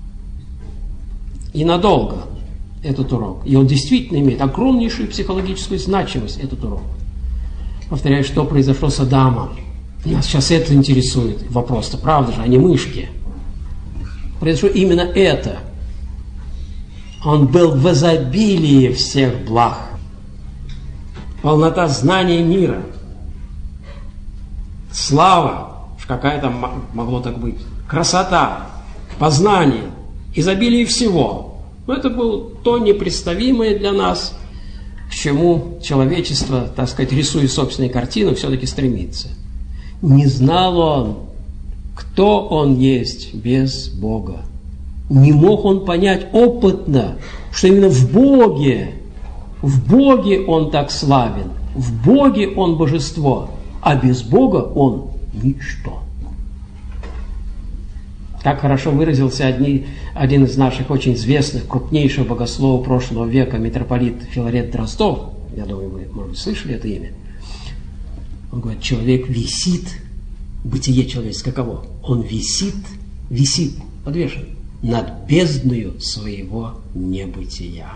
И надолго этот урок. И он действительно имеет огромнейшую психологическую значимость, этот урок. Повторяю, что произошло с Адамом. Нас сейчас это интересует. Вопрос-то, правда же, а не мышки. Произошло именно это. Он был в изобилии всех благ. Полнота знания мира. Слава, какая там могло так быть. Красота, познание, изобилие всего. Но это было то непредставимое для нас, к чему человечество, так сказать, рисуя собственные картины, все-таки стремится. Не знал он, кто он есть без Бога. Не мог он понять опытно, что именно в Боге, в Боге он так славен, в Боге он божество, а без Бога он ничто. Как хорошо выразился одни, один из наших очень известных, крупнейших богословов прошлого века, митрополит Филарет Дроздов, я думаю, вы, может быть, слышали это имя. Он говорит, человек висит, бытие человеческое каково? Он висит, висит, подвешен над бездною своего небытия.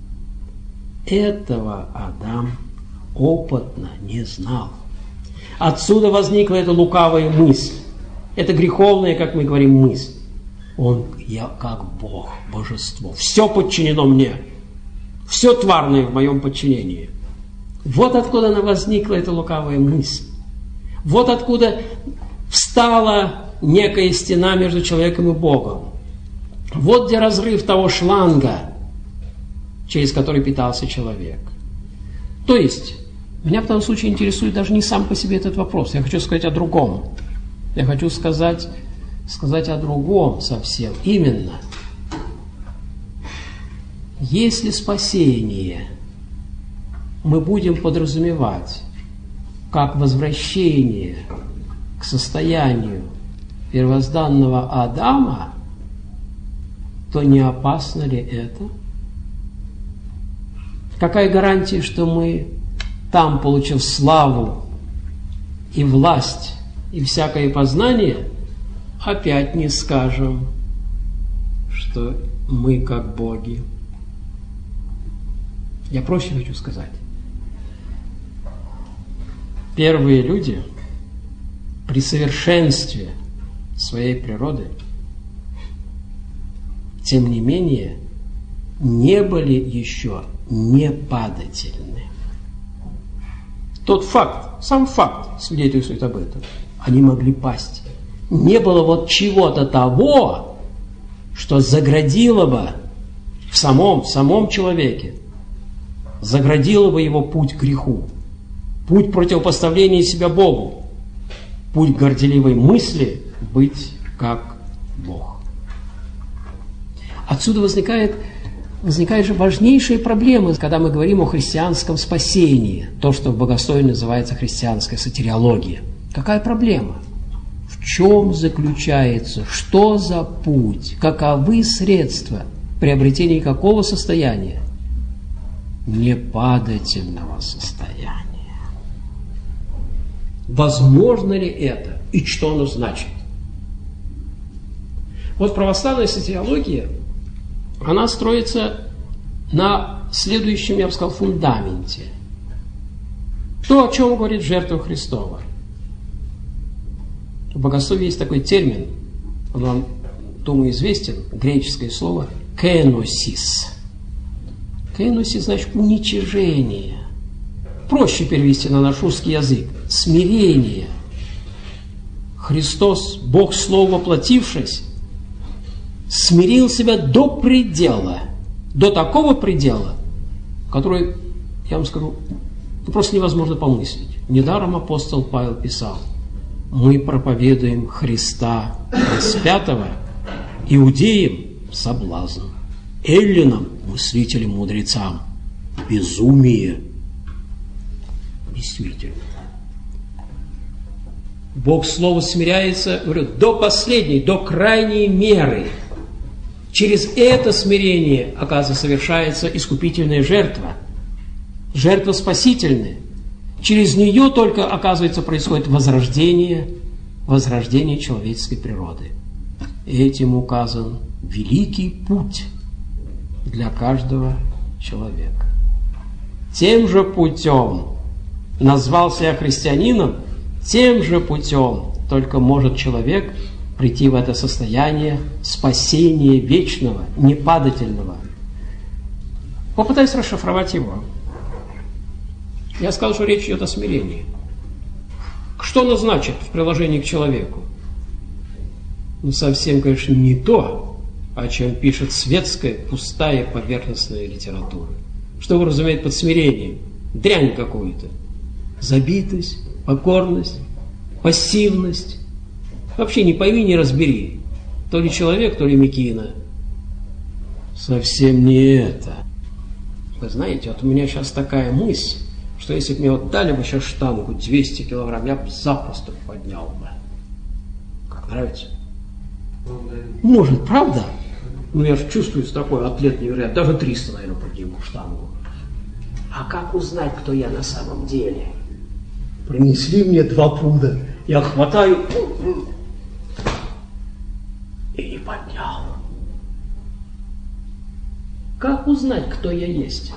Этого Адам опытно не знал. Отсюда возникла эта лукавая мысль. Это греховная, как мы говорим, мысль. Он, я как Бог, божество. Все подчинено мне. Все тварное в моем подчинении. Вот откуда она возникла, эта лукавая мысль. Вот откуда встала некая стена между человеком и Богом. Вот где разрыв того шланга, через который питался человек. То есть, меня в данном случае интересует даже не сам по себе этот вопрос. Я хочу сказать о другом. Я хочу сказать, сказать о другом совсем. Именно, если спасение мы будем подразумевать как возвращение к состоянию первозданного Адама, то не опасно ли это? Какая гарантия, что мы там, получив славу и власть, и всякое познание, опять не скажем, что мы как боги? Я проще хочу сказать. Первые люди при совершенстве своей природы, тем не менее, не были еще непадательны. Тот факт, сам факт свидетельствует об этом. Они могли пасть. Не было вот чего-то того, что заградило бы в самом, в самом человеке, заградило бы его путь к греху, путь противопоставления себя Богу, путь горделивой мысли быть как Бог. Отсюда возникает, возникает же важнейшая проблема, когда мы говорим о христианском спасении, то, что в богословии называется христианская сотириология. Какая проблема? В чем заключается, что за путь, каковы средства приобретения какого состояния? непадательного состояния. Возможно ли это? И что оно значит? Вот православная сотиология, она строится на следующем, я бы сказал, фундаменте. То, о чем говорит жертва Христова. В богословии есть такой термин, он вам, думаю, известен, греческое слово «кеносис». «Кеносис» значит уничижение. Проще перевести на наш русский язык. Смирение. Христос, Бог Слово воплотившись, смирил себя до предела, до такого предела, который, я вам скажу, просто невозможно помыслить. Недаром апостол Павел писал: мы проповедуем Христа распятого иудеям соблазн, эллинам, мыслителям, мудрецам безумие. Действительно. Бог Слово смиряется, говорю, до последней, до крайней меры. Через это смирение, оказывается, совершается искупительная жертва. Жертва спасительная. Через нее только, оказывается, происходит возрождение, возрождение человеческой природы. Этим указан великий путь для каждого человека. Тем же путем назвался я христианином, тем же путем только может человек прийти в это состояние спасения вечного, непадательного. Попытаюсь расшифровать его. Я сказал, что речь идет о смирении. Что оно значит в приложении к человеку? Ну, совсем, конечно, не то, о чем пишет светская, пустая, поверхностная литература. Что вы разумеете под смирением? Дрянь какую-то. Забитость, покорность, пассивность. Вообще не пойми, не разбери. То ли человек, то ли мекина. Совсем не это. Вы знаете, вот у меня сейчас такая мысль, что если бы мне вот дали бы сейчас штангу двести килограмм, я бы запросто поднял бы. Как нравится? Может, правда? Ну, я же чувствую, что такой атлет невероятный. Даже триста, наверное, подниму штангу. А как узнать, кто я на самом деле? Принесли мне два пуда. Я хватаю и не поднял. Как узнать, кто я есть?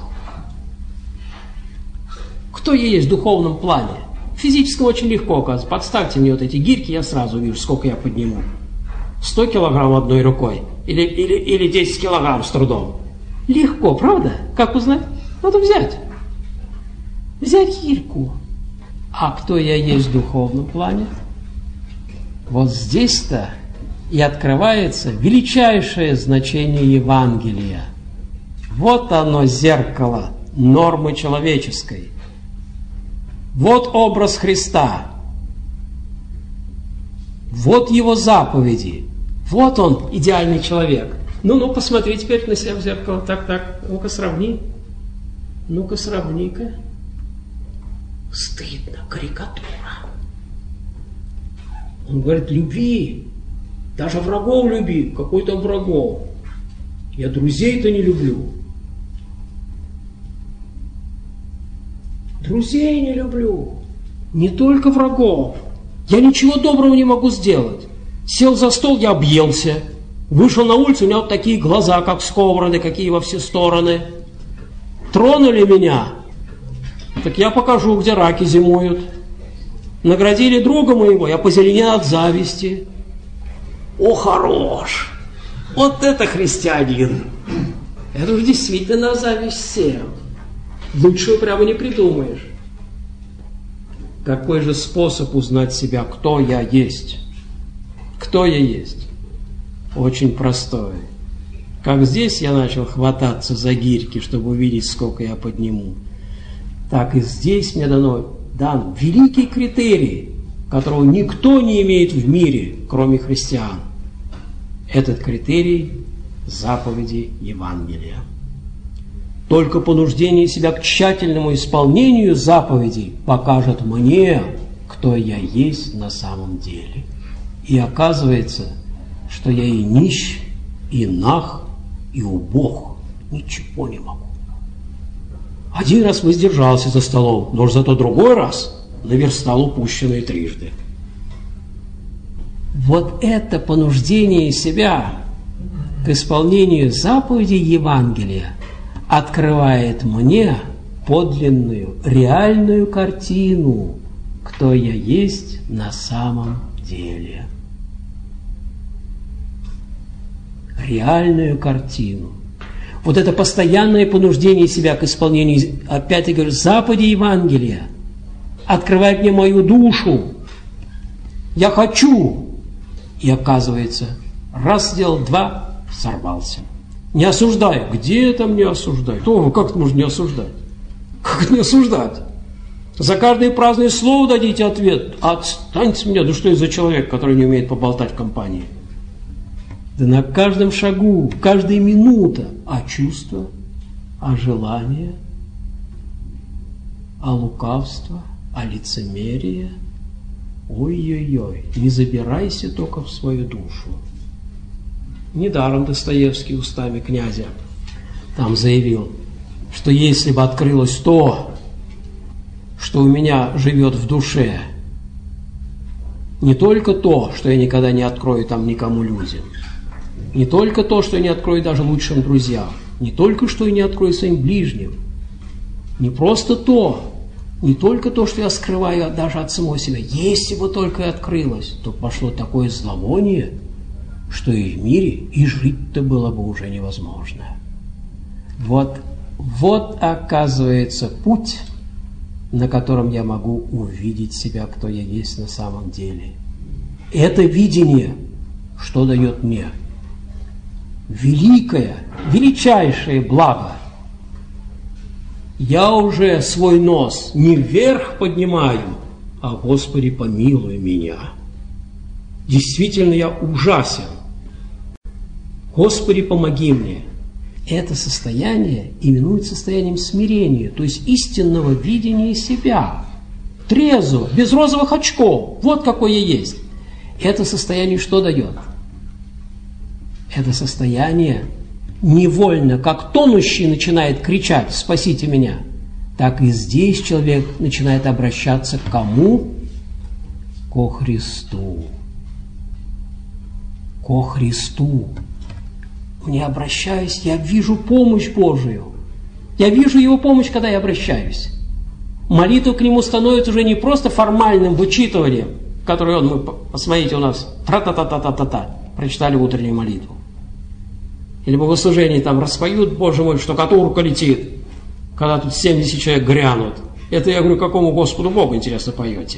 Кто я есть в духовном плане? В физическом очень легко, оказывается. Подставьте мне вот эти гирьки, я сразу вижу, сколько я подниму. сто килограмм одной рукой или, или, или десять килограмм с трудом. Легко, правда? Как узнать? Надо взять. Взять гирьку. А кто я есть в духовном плане? Вот здесь-то и открывается величайшее значение Евангелия. Вот оно, зеркало нормы человеческой. Вот образ Христа. Вот его заповеди. Вот он, идеальный человек. Ну-ну, посмотри теперь на себя в зеркало. Так, так, ну-ка сравни. Ну-ка сравни-ка. Стыдно, карикатура. Он говорит, люби. Даже врагов люби. Какой там врагов? Я друзей-то не люблю. Друзей не люблю. Не только врагов. Я ничего доброго не могу сделать. Сел за стол, я объелся. Вышел на улицу, у меня вот такие глаза, как сковороды, какие во все стороны. Тронули меня. Так я покажу, где раки зимуют. Наградили друга моего, я позеленел от зависти. О, хорош! Вот это христианин! Это уж действительно зависть всем. Лучшего прямо не придумаешь. Какой же способ узнать себя, кто я есть? Кто я есть? Очень простой. Как здесь я начал хвататься за гирьки, чтобы увидеть, сколько я подниму, так и здесь мне дано, дан великий критерий, которого никто не имеет в мире, кроме христиан. Этот критерий – заповеди Евангелия. Только понуждение себя к тщательному исполнению заповедей покажет мне, кто я есть на самом деле. И оказывается, что я и нищ, и наг, и убог, ничего не могу. Один раз воздержался за столом, но зато другой раз наверстал упущенное трижды. Вот это понуждение себя к исполнению заповедей Евангелия открывает мне подлинную, реальную картину, кто я есть на самом деле. Реальную картину. Вот это постоянное понуждение себя к исполнению, опять я говорю, заповедей Евангелия, открывает мне мою душу. Я хочу. И оказывается, раз сделал, два, сорвался. Не осуждаю. Где там не осуждать? О, как это можно не осуждать? Как это не осуждать? За каждое праздное слово дадите ответ. Отстаньте меня, да что это за человек, который не умеет поболтать в компании? Да на каждом шагу, каждая минута, а чувства, а желания, а лукавство, а лицемерие. Ой-ой-ой, не забирайся только в свою душу. Недаром Достоевский устами князя там заявил, что если бы открылось то, что у меня живет в душе, не только то, что я никогда не открою там никому людям, не только то, что я не открою даже лучшим друзьям, не только что я не открою своим ближним, не просто то, не только то, что я скрываю даже от самого себя. Если бы только и открылось, то пошло такое зловоние, что и в мире, и жить-то было бы уже невозможно. Вот, вот оказывается путь, на котором я могу увидеть себя, кто я есть на самом деле. Это видение, что дает мне? Великое, величайшее благо. Я уже свой нос не вверх поднимаю, а Господи, помилуй меня. Действительно, я ужасен. Господи, помоги мне. Это состояние именуется состоянием смирения, то есть истинного видения себя. Трезво, без розовых очков. Вот какой я есть. Это состояние что дает? Это состояние невольно, как тонущий начинает кричать «спасите меня», так и здесь человек начинает обращаться к кому? Ко Христу. Ко Христу. Не обращаюсь, я вижу помощь Божию. Я вижу Его помощь, когда я обращаюсь. Молитва к Нему становится уже не просто формальным вычитыванием, которое он, мы, посмотрите, у нас тра-та-та-та-та-та-та, прочитали утреннюю молитву. Или в богослужении там распоют, Боже мой, штукатурка летит, когда тут семьдесят человек грянут. Это, я говорю, какому Господу Богу, интересно, поете?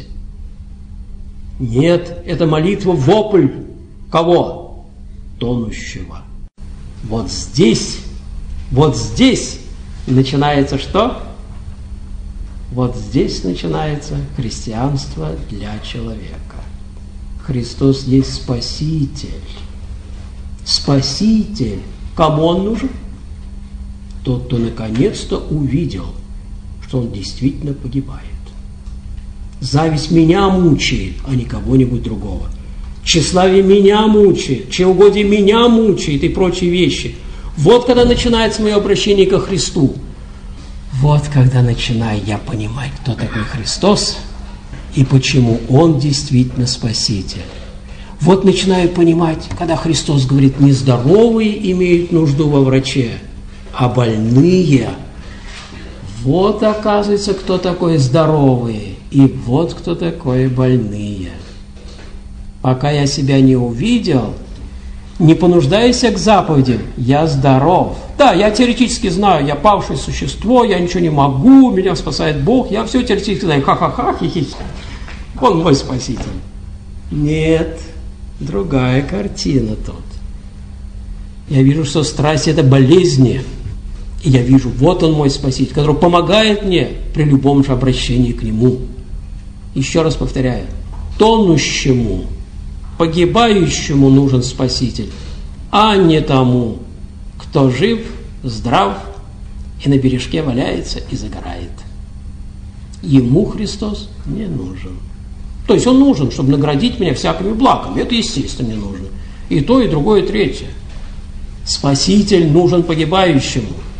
Нет, это молитва вопль. Кого? Тонущего. Вот здесь, вот здесь начинается что? Вот здесь начинается христианство для человека. Христос есть Спаситель. Спаситель. Кому он нужен? Тот, кто наконец-то увидел, что он действительно погибает. Зависть меня мучает, а не кого-нибудь другого. Тщеславие меня мучает, чревоугодие меня мучает и прочие вещи. Вот когда начинается мое обращение ко Христу. Вот когда начинаю я понимать, кто такой Христос и почему Он действительно Спаситель. Вот начинаю понимать, когда Христос говорит, не здоровые имеют нужду во враче, а больные. Вот оказывается, кто такой здоровые, и вот кто такой больные. Пока я себя не увидел, не понуждаюсь к заповедям, я здоров. Да, я теоретически знаю, я павшее существо, я ничего не могу, меня спасает Бог, я все теоретически знаю, ха-ха-ха, хи-хи. Он мой Спаситель. Нет, другая картина тут. Я вижу, что страсть – это болезни. И я вижу, вот он мой Спаситель, который помогает мне при любом же обращении к Нему. Еще раз повторяю, тонущему, погибающему нужен Спаситель, а не тому, кто жив, здрав и на бережке валяется и загорает. Ему Христос не нужен. То есть Он нужен, чтобы наградить меня всякими благами. Это естественно не нужно. И то, и другое, и третье. Спаситель нужен погибающему.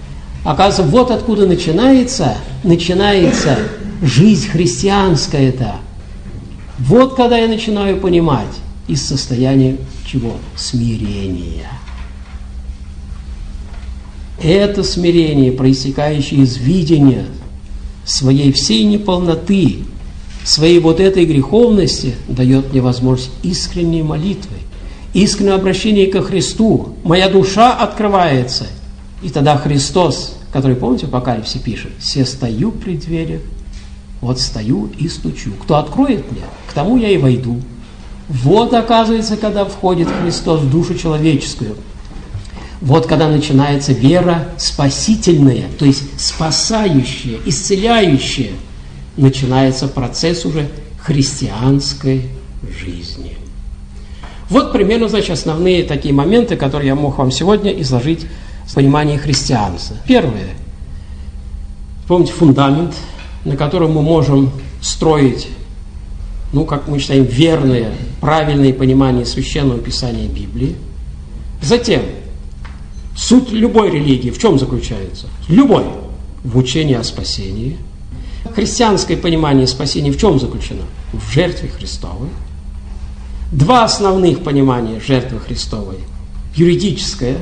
Оказывается, вот откуда начинается, начинается жизнь христианская-то. Вот когда я начинаю понимать из состояния чего? Смирения. Это смирение, проистекающее из видения своей всей неполноты, своей вот этой греховности, дает мне возможность искренней молитвы, искреннего обращения ко Христу. Моя душа открывается. И тогда Христос, который, помните, в Апокалипсе пишет, «Се стою при дверях, вот стою и стучу. Кто откроет мне, к тому я и войду». Вот, оказывается, когда входит Христос в душу человеческую. Вот когда начинается вера спасительная, то есть спасающая, исцеляющая, начинается процесс уже христианской жизни. Вот примерно, значит, основные такие моменты, которые я мог вам сегодня изложить в понимании христианства. Первое. Помните фундамент, на котором мы можем строить, ну, как мы считаем, верное, правильное понимание Священного Писания Библии. Затем, суть любой религии в чем заключается? Любой. В учении о спасении. Христианское понимание спасения в чем заключено? В жертве Христовой. Два основных понимания жертвы Христовой. Юридическое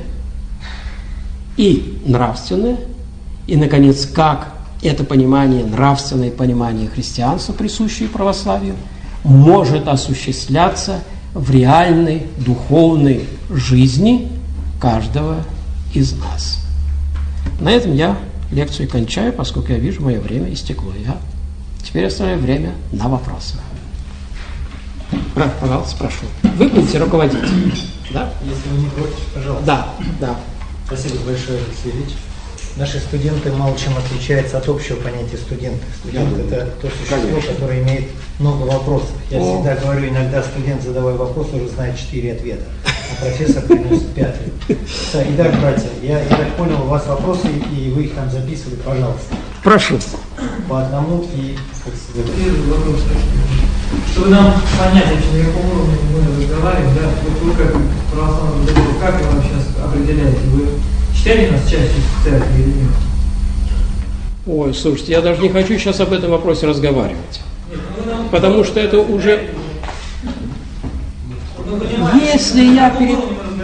и нравственное. И, наконец, как это понимание, нравственное понимание христианства, присущее православию, может осуществляться в реальной духовной жизни каждого из нас. На этом я лекцию кончаю, поскольку я вижу, мое время истекло. Я теперь оставляю время на вопросы. Пожалуйста, прошу. Вы будете руководить, да? Если вы не против, пожалуйста. Да, да. Спасибо большое, Алексей Ильич. Наши студенты мало чем отличаются от общего понятия студента. Студент – это то существо, Конечно. Которое имеет много вопросов. Я О. всегда говорю, иногда студент, задавая вопрос, уже знает четыре ответа, а профессор приносит пятый. Итак, братья, я, я так понял, у вас вопросы, и вы их там записывали, пожалуйста. Прошу. По одному и... Первый вопрос. Чтобы нам понять, на каком уровне мы разговариваем, да, вот вы как православный педагог, как вы вам сейчас определяете? Вы считаете нас частью церкви или нет? Ой, слушайте, я даже не хочу сейчас об этом вопросе разговаривать. Нет, ну, нам... Потому что это уже... Ну, Если я перед...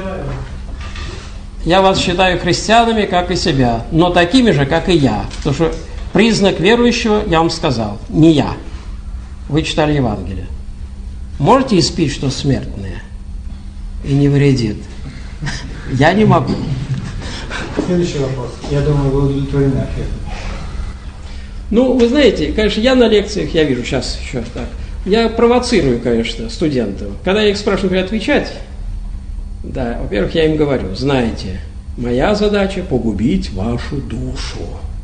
Я вас считаю христианами, как и себя, но такими же, как и я. Потому что признак верующего, я вам сказал, не я. Вы читали Евангелие. Можете испить, что смертное и не вредит? Я не могу. Следующий вопрос. Я думаю, вы удовлетворены ответом. Ну, вы знаете, конечно, я на лекциях, я вижу сейчас еще так, я провоцирую, конечно, студентов. Когда я их спрашиваю, например, отвечать, да, во-первых, я им говорю, знаете, моя задача погубить вашу душу.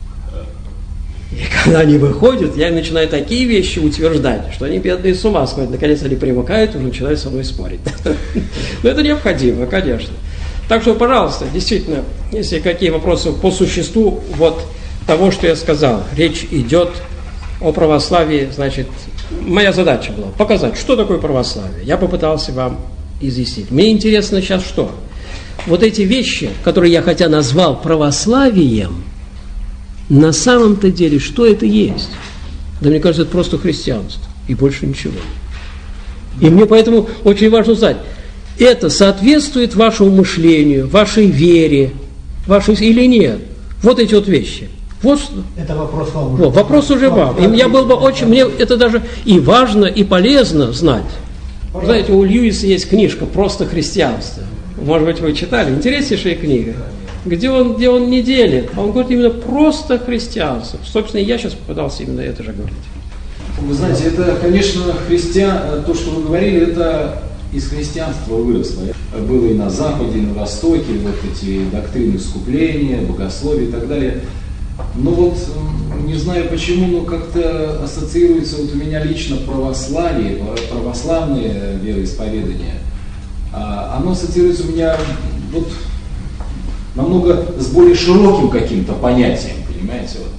И когда они выходят, я начинаю такие вещи утверждать, что они бедные с ума сходят. Наконец они привыкают и уже начинают со мной спорить. Но это необходимо, конечно. Так что, пожалуйста, действительно, если какие вопросы по существу вот того, что я сказал, речь идет о православии, значит, моя задача была показать, что такое православие. Я попытался вам изъяснить. Мне интересно сейчас что? Вот эти вещи, которые я хотя назвал православием, на самом-то деле, что это есть? Да мне кажется, это просто христианство, и больше ничего. И мне поэтому очень важно знать, это соответствует вашему мышлению, вашей вере, вашей или нет? Вот эти вот вещи. Вот, это вопрос вам уже. Вот, вопрос уже вам. И я был бы очень, мне это даже и важно, и полезно знать. Вы знаете, у Льюиса есть книжка «Просто христианство». Может быть, вы читали? Интереснейшая книга. Где он, где он не делит. Он говорит именно просто христианство. Собственно, я сейчас попытался именно это же говорить. Вы знаете, это, конечно, христиан... то, что вы говорили, это из христианства выросло. Было и на Западе, и на Востоке, вот эти доктрины искупления, богословия и так далее. Но вот, не знаю почему, но как-то ассоциируется вот у меня лично православие, православное вероисповедание. Оно ассоциируется у меня вот намного с более широким каким-то понятием, понимаете? Вот.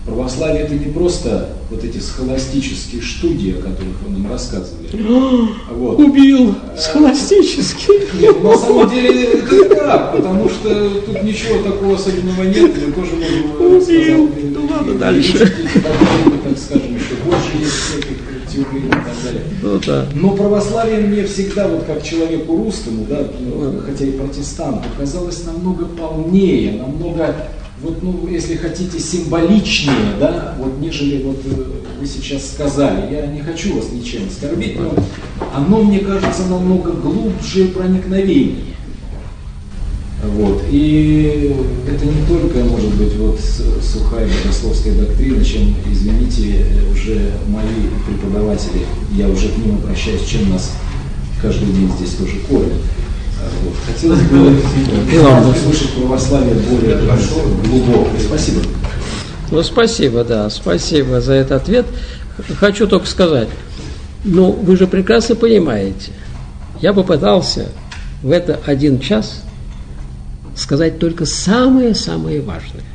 Православие это не просто вот эти схоластические студии, о которых вы нам рассказывали. Вот. Убил! Схоластически! Нет, на самом деле это так, потому что тут ничего такого особенного нет, мы тоже можем сказать. Ну ладно, дальше. Так скажем, еще больше есть всяких теорий и так далее. Ну, да. Но православие мне всегда, вот как человеку русскому, да, хотя и протестанту, казалось намного полнее, намного, вот, ну, если хотите, символичнее, да, вот, нежели вот вы сейчас сказали. Я не хочу вас ничем оскорбить, но оно, мне кажется, намного глубже и проникновеннее. Вот. И это не только, может быть, вот сухая богословская доктрина, чем, извините, уже мои преподаватели, я уже к ним обращаюсь, чем нас каждый день здесь тоже кормят. Вот. Хотелось бы услышать православие более глубоко. Спасибо. Ну, спасибо, да, спасибо за этот ответ. Хочу только сказать, ну, вы же прекрасно понимаете, я попытался в это один час сказать только самое-самое важное.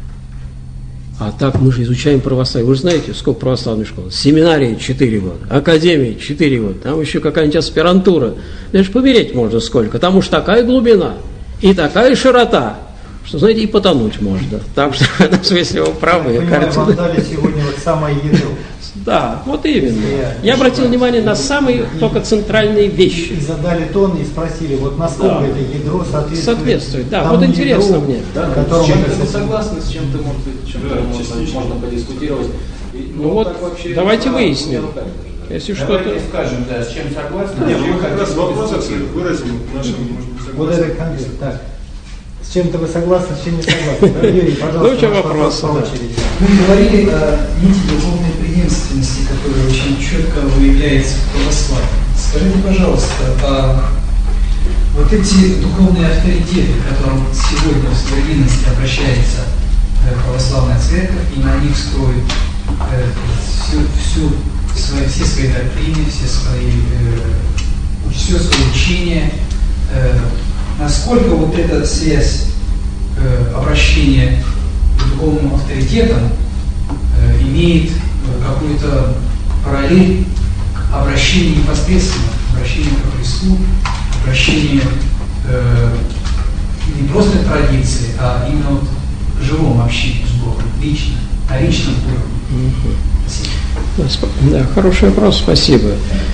А так мы же изучаем православие. Вы же знаете, сколько православной школы? Семинарии четыре года, академии четыре года, там еще какая-нибудь аспирантура. Даже помереть можно сколько. Там уж такая глубина и такая широта, что, знаете, и потонуть можно. Так что в этом смысле вы правы. Я понимаю, вам дали сегодня вот самое ядро. Да, вот именно. Я обратил внимание на самые только центральные вещи. И задали тон и спросили, вот насколько Да. это ядро соответствует. Соответствует, да. тому Вот интересно ядру, мне. Да, которому с чем-то мы- вы согласны, с чем-то, может быть, чем-то Да, можно, частично. можно подискутировать. И, Ну вот, так вообще, давайте а, выясним. у меня руками даже. Если что-то... Давайте скажем, да, с чем согласны. Нет, а с чем мы как раз в хотим вопросах дискутировать. выразим наши, может быть, Вот согласие. это конкретно. Так. С чем-то вы согласны, с чем не согласны. Да, Юрий, пожалуйста, Ну, у тебя ваш вопрос, по да. очереди. Вы говорили о нити духовной преемственности, которая очень четко выявляется в православии. Скажите, пожалуйста, а вот эти духовные авторитеты, к которым сегодня в современности обращается э, православная церковь, и на них строит э, всю, всю свои, все свои доктрины, все свои, э, все свое учение, э, насколько вот эта связь э, обращения к духовным авторитетам э, имеет э, какую-то параллель к обращению непосредственно, обращению к Христу, обращению э, не просто к традиции, а именно вот к живому общению с Богом, лично, на личном уровне. Спасибо. Да, хороший вопрос, спасибо.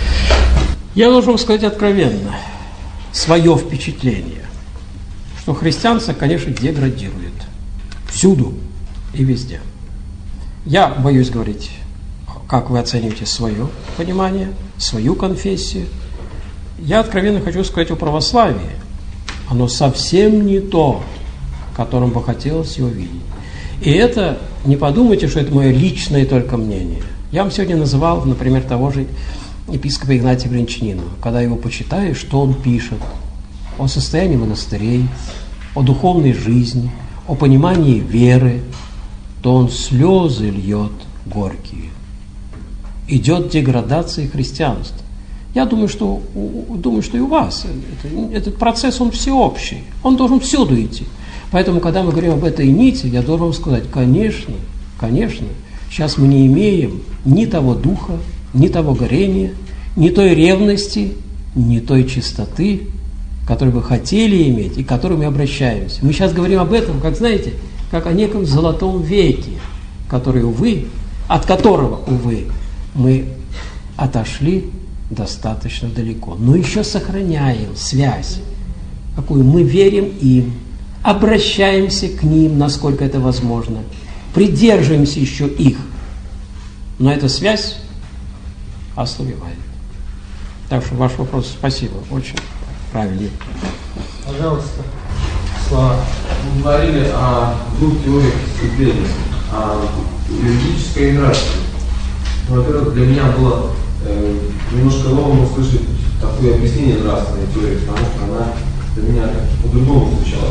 Я должен вам сказать откровенно свое впечатление, что христианство, конечно, деградирует всюду и везде. Я боюсь говорить, как вы оцениваете свое понимание, свою конфессию. Я откровенно хочу сказать о православии. Оно совсем не то, которым бы хотелось его видеть. И это, не подумайте, что это мое личное только мнение. Я вам сегодня называл, например, того же епископа Игнатия Брянчанина. Когда его почитаешь, что он пишет о состоянии монастырей, о духовной жизни, о понимании веры, то он слезы льет горькие. Идет деградация христианства. Я думаю, что, думаю, что и у вас это, этот процесс, он всеобщий, он должен всюду идти. Поэтому, когда мы говорим об этой нити, я должен сказать, конечно, конечно, сейчас мы не имеем ни того духа, ни того горения, ни той ревности, ни той чистоты, которую вы хотели иметь и к которой мы обращаемся. Мы сейчас говорим об этом, как, знаете, как о неком золотом веке, который, увы, от которого, увы, мы отошли достаточно далеко, но еще сохраняем связь, какую мы верим им, обращаемся к ним, насколько это возможно, придерживаемся еще их, но эта связь ослабевает. Так что ваш вопрос, спасибо, очень правильный. Пожалуйста, слова. Мы говорили о двух теориях преступления, о юридической и нравственной. Ну, во-первых, для меня было э, немножко новым услышать такое объяснение нравственной теории, потому что она для меня по-другому звучала.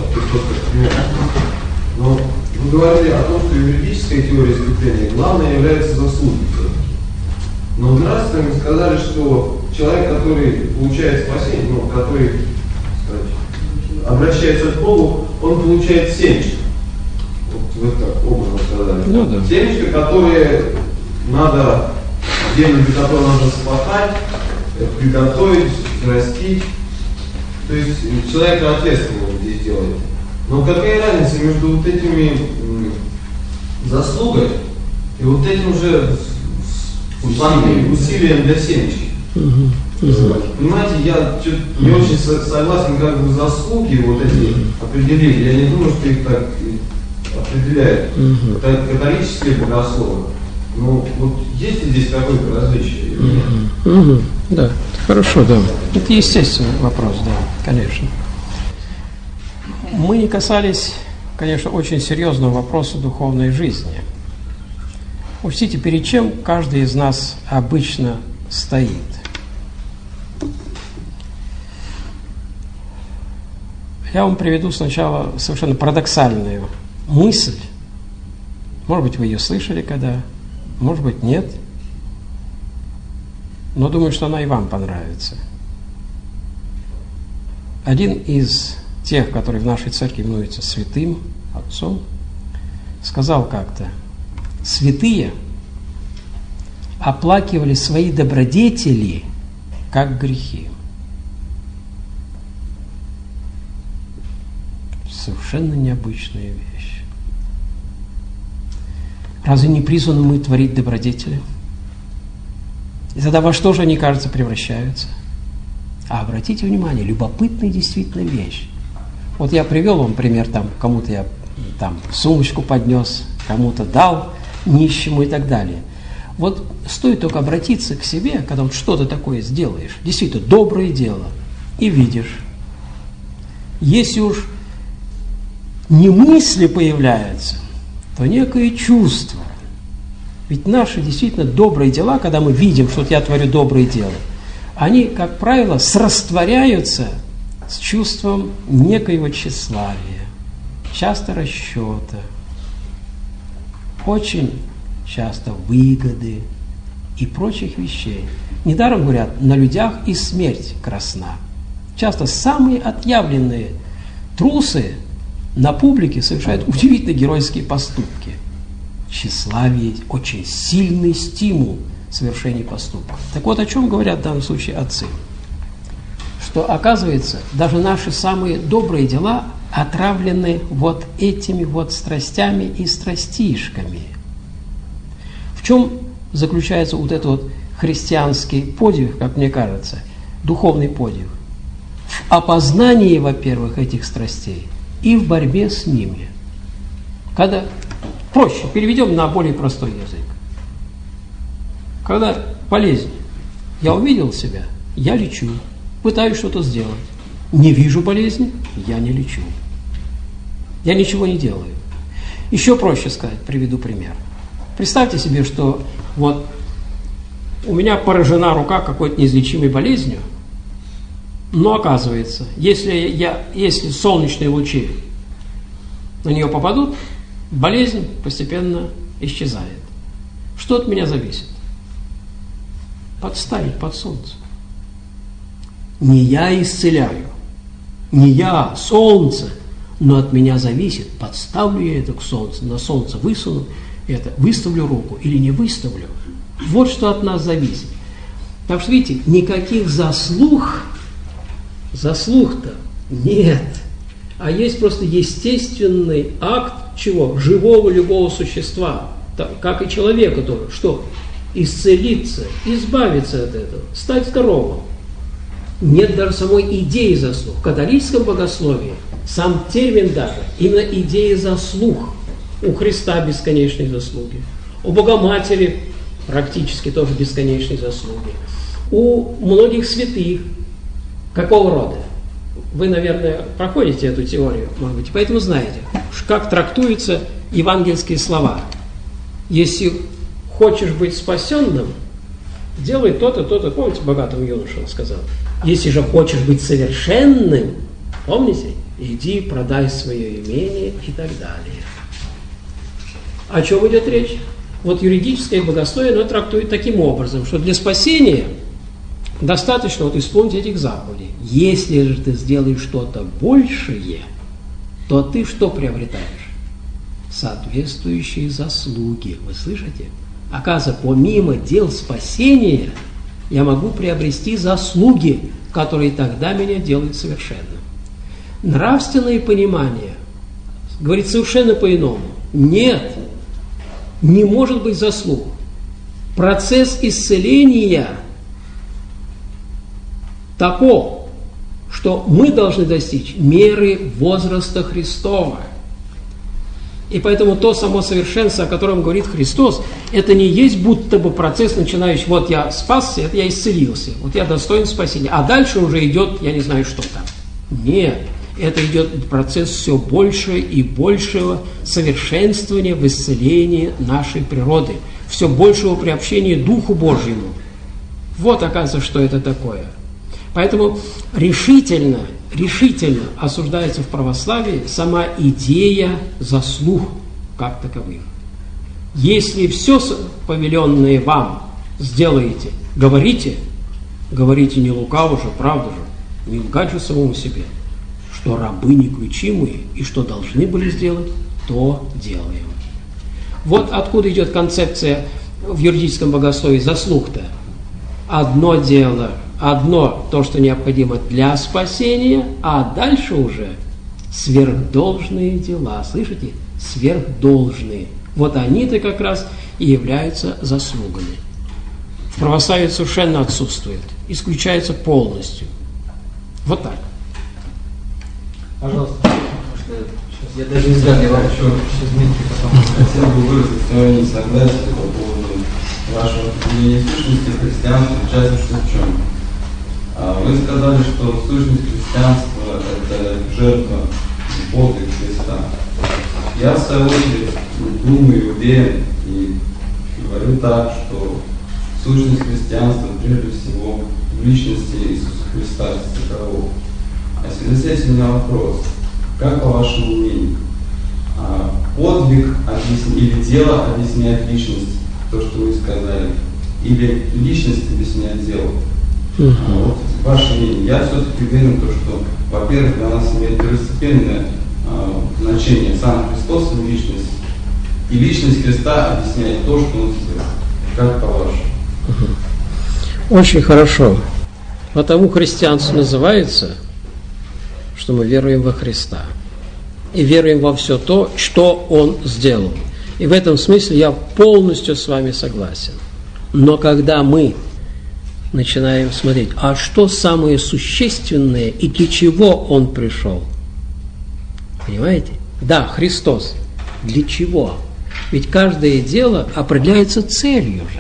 Но вы говорили о том, что юридическая теория преступления главное является заслугой. Но в нравственной мы сказали, что человек, который получает спасение, ну, который, сказать, обращается к Богу, он получает семечко. Вот в это образно сказали. Ну, да. Семечко, которое надо, землю, для которой надо спахать, приготовить, растить. То есть человек ответственный здесь делает. Но какая разница между вот этими м, заслугой и вот этим же усилием, усилием для семечки? Угу. Угу. Понимаете, я не очень согласен, как бы заслуги вот эти определить. Я не думаю, что их так определяют Угу. католические богословы. Ну, вот есть ли здесь какое-то различие или нет? Угу. Да, хорошо, да. Это естественный вопрос, да, конечно. Мы не касались, конечно, очень серьезного вопроса духовной жизни. Учтите, перед чем каждый из нас обычно стоит. Я вам приведу сначала совершенно парадоксальную мысль. Может быть, вы ее слышали когда, может быть, нет. Но думаю, что она и вам понравится. Один из тех, который в нашей церкви именуется святым отцом, сказал как-то: святые оплакивали свои добродетели как грехи. Совершенно необычная вещь. Разве не призваны мы творить добродетели? И тогда во что же они, кажется, превращаются? А обратите внимание, любопытная действительно вещь. Вот я привел вам пример, там, кому-то я там сумочку поднес, кому-то дал, нищему и так далее. Вот стоит только обратиться к себе, когда вот что-то такое сделаешь, действительно доброе дело, и видишь, если уж не мысли появляются, то некое чувство. Ведь наши действительно добрые дела, когда мы видим, что вот я творю добрые дела, они, как правило, срастворяются с чувством некоего тщеславия, часто расчета, очень часто выгоды и прочих вещей. Недаром говорят, на людях и смерть красна. Часто самые отъявленные трусы на публике совершают удивительно геройские поступки. Тщеславие – очень сильный стимул совершения поступков. Так вот, о чем говорят в данном случае отцы? Что, оказывается, даже наши самые добрые дела отравлены вот этими вот страстями и страстишками. В чем заключается вот этот вот христианский подвиг, как мне кажется, духовный подвиг? В опознании, во-первых, этих страстей и в борьбе с ними. Когда проще, переведем на более простой язык. Когда болезнь, я увидел себя, я лечу, пытаюсь что-то сделать. Не вижу болезни, я не лечу. Я ничего не делаю. Еще проще сказать, приведу пример. Представьте себе, что вот у меня поражена рука какой-то неизлечимой болезнью, но оказывается, если, я, если солнечные лучи на нее попадут, болезнь постепенно исчезает. Что от меня зависит? Подставить под солнце. Не я исцеляю, не я, солнце, но от меня зависит, подставлю я это к солнцу, на солнце высуну это, выставлю руку или не выставлю. Вот что от нас зависит. Так что, видите, никаких заслуг, заслуг-то нет, а есть просто естественный акт чего? Живого любого существа, так, как и человека тоже. Что? Исцелиться, избавиться от этого, стать здоровым. Нет даже самой идеи заслуг. В католическом богословии сам термин даже, именно идея заслуг. У Христа бесконечные заслуги, у Богоматери практически тоже бесконечные заслуги, у многих святых какого рода? Вы, наверное, проходите эту теорию, может быть, поэтому знаете, как трактуются евангельские слова. Если хочешь быть спасенным, делай то-то, то-то. Помните, богатому юноше он сказал? Если же хочешь быть совершенным, помните, иди, продай свое имение и так далее. О чем идет речь? Вот юридическое богословие, оно трактует таким образом, что для спасения достаточно вот исполнить этих заповедей. Если же ты сделаешь что-то большее, то ты что приобретаешь? соответствующие заслуги. Вы слышите? Оказывается, помимо дел спасения, я могу приобрести заслуги, которые тогда меня делают совершенным. Нравственное понимание говорит совершенно по-иному. Нет, не может быть заслуг. Процесс исцеления таков, что мы должны достичь меры возраста Христова. И поэтому то само совершенство, о котором говорит Христос, это не есть будто бы процесс, начинающий, вот я спасся, это я исцелился, вот я достоин спасения, а дальше уже идет, я не знаю, что там. Нет, это идет процесс все больше и большего совершенствования в исцелении нашей природы, все большего приобщения Духу Божьему. Вот, оказывается, что это такое. Поэтому решительно, решительно осуждается в православии сама идея заслуг как таковых. Если все повеленное вам сделаете, говорите, говорите не лукаво же, правда же, не лгать же самому себе, что рабы неключимые и что должны были сделать, то делаем. Вот откуда идет концепция в юридическом богословии заслуг-то. Одно дело, одно то, что необходимо для спасения, а дальше уже сверхдолжные дела. Слышите? Сверхдолжные. Вот они-то как раз и являются заслугами. В православии совершенно отсутствует, исключается полностью. Вот так. Пожалуйста. Я даже не знаю, я вам еще хотел бы выразить свое несогласие по поводу вашего определения сущности христианства, в частности в чем. Вы сказали, что сущность христианства – это жертва, подвиг Христа. Я, в свою очередь, думаю, уверен и говорю так, что сущность христианства прежде всего в личности Иисуса Христа такового. А в связи с этим у меня вопрос. Как, по вашему мнению, подвиг или дело объясняет личность, то, что вы сказали, или личность объясняет дело? Uh-huh. Вот, ваше мнение. Я все-таки уверен, что, во-первых, для нас имеет первостепенное э, значение сам Христос и личность, и личность Христа объясняет то, что Он сделал. Как по-вашему? Uh-huh. Очень хорошо. Потому христианство называется, что мы веруем во Христа и веруем во все то, что Он сделал. И в этом смысле я полностью с вами согласен. Но когда мы начинаем смотреть, а что самое существенное и для чего Он пришел? Понимаете? Да, Христос. Для чего? Ведь каждое дело определяется целью же.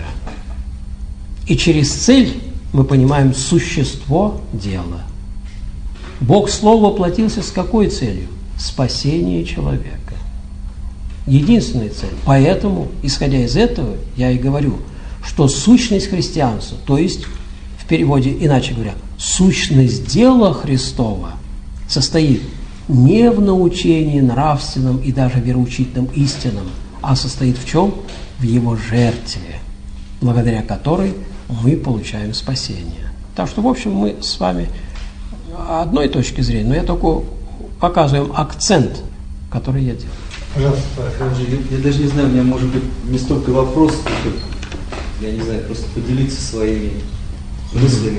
И через цель мы понимаем существо дела. Бог Слово воплотился с какой целью? Спасение человека. Единственная цель. Поэтому, исходя из этого, я и говорю, что сущность христианства, то есть, в переводе, иначе говоря, сущность дела Христова состоит не в научении нравственном и даже вероучительном истинном, а состоит в чем? В Его жертве, благодаря которой мы получаем спасение. Так что, в общем, мы с вами одной точки зрения, но я только показываю акцент, который я делаю. Пожалуйста. Я, я даже не знаю, у меня может быть не столько вопрос, сколько, я не знаю, просто поделиться своими мыслями.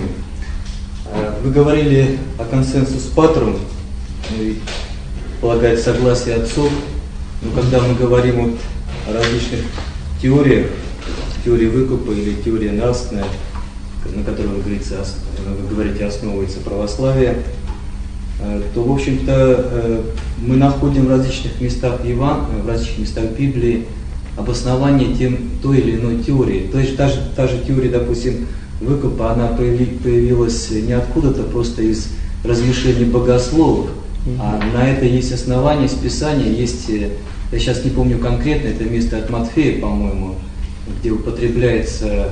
Вы говорили о консенсус патрум, и полагать согласие отцов, но когда мы говорим вот о различных теориях, теории выкупа или теория нравственная, на которой, вы говорите, вы говорите, основывается православие, то, в общем-то, мы находим в различных местах Иван, в различных местах Библии обоснование тем, той или иной теории. То есть та же, та же теория, допустим, выкупа, она появилась не откуда-то, просто из размышлений богословов, mm-hmm. а на это есть основания, из Писания, есть, я сейчас не помню конкретно, это место от Матфея, по-моему, где употребляется,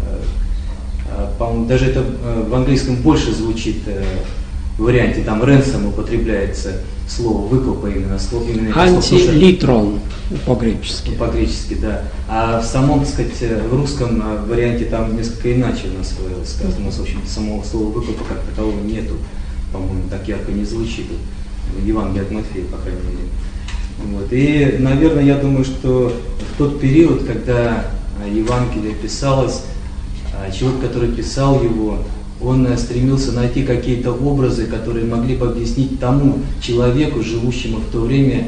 по-моему, даже это в английском больше звучит в варианте, там ransom употребляется слово выкупа именно, слово именно. Антилитрон по-гречески. По-гречески, да. А в самом, так сказать, в русском варианте там несколько иначе у нас сказано. У нас, в общем-то, самого слова выкупа как такового нету. По-моему, так ярко не звучит. В Евангелии от Матфея, по крайней мере. Вот. И, наверное, я думаю, что в тот период, когда Евангелие писалось, человек, который писал его, он стремился найти какие-то образы, которые могли бы объяснить тому человеку, живущему в то время,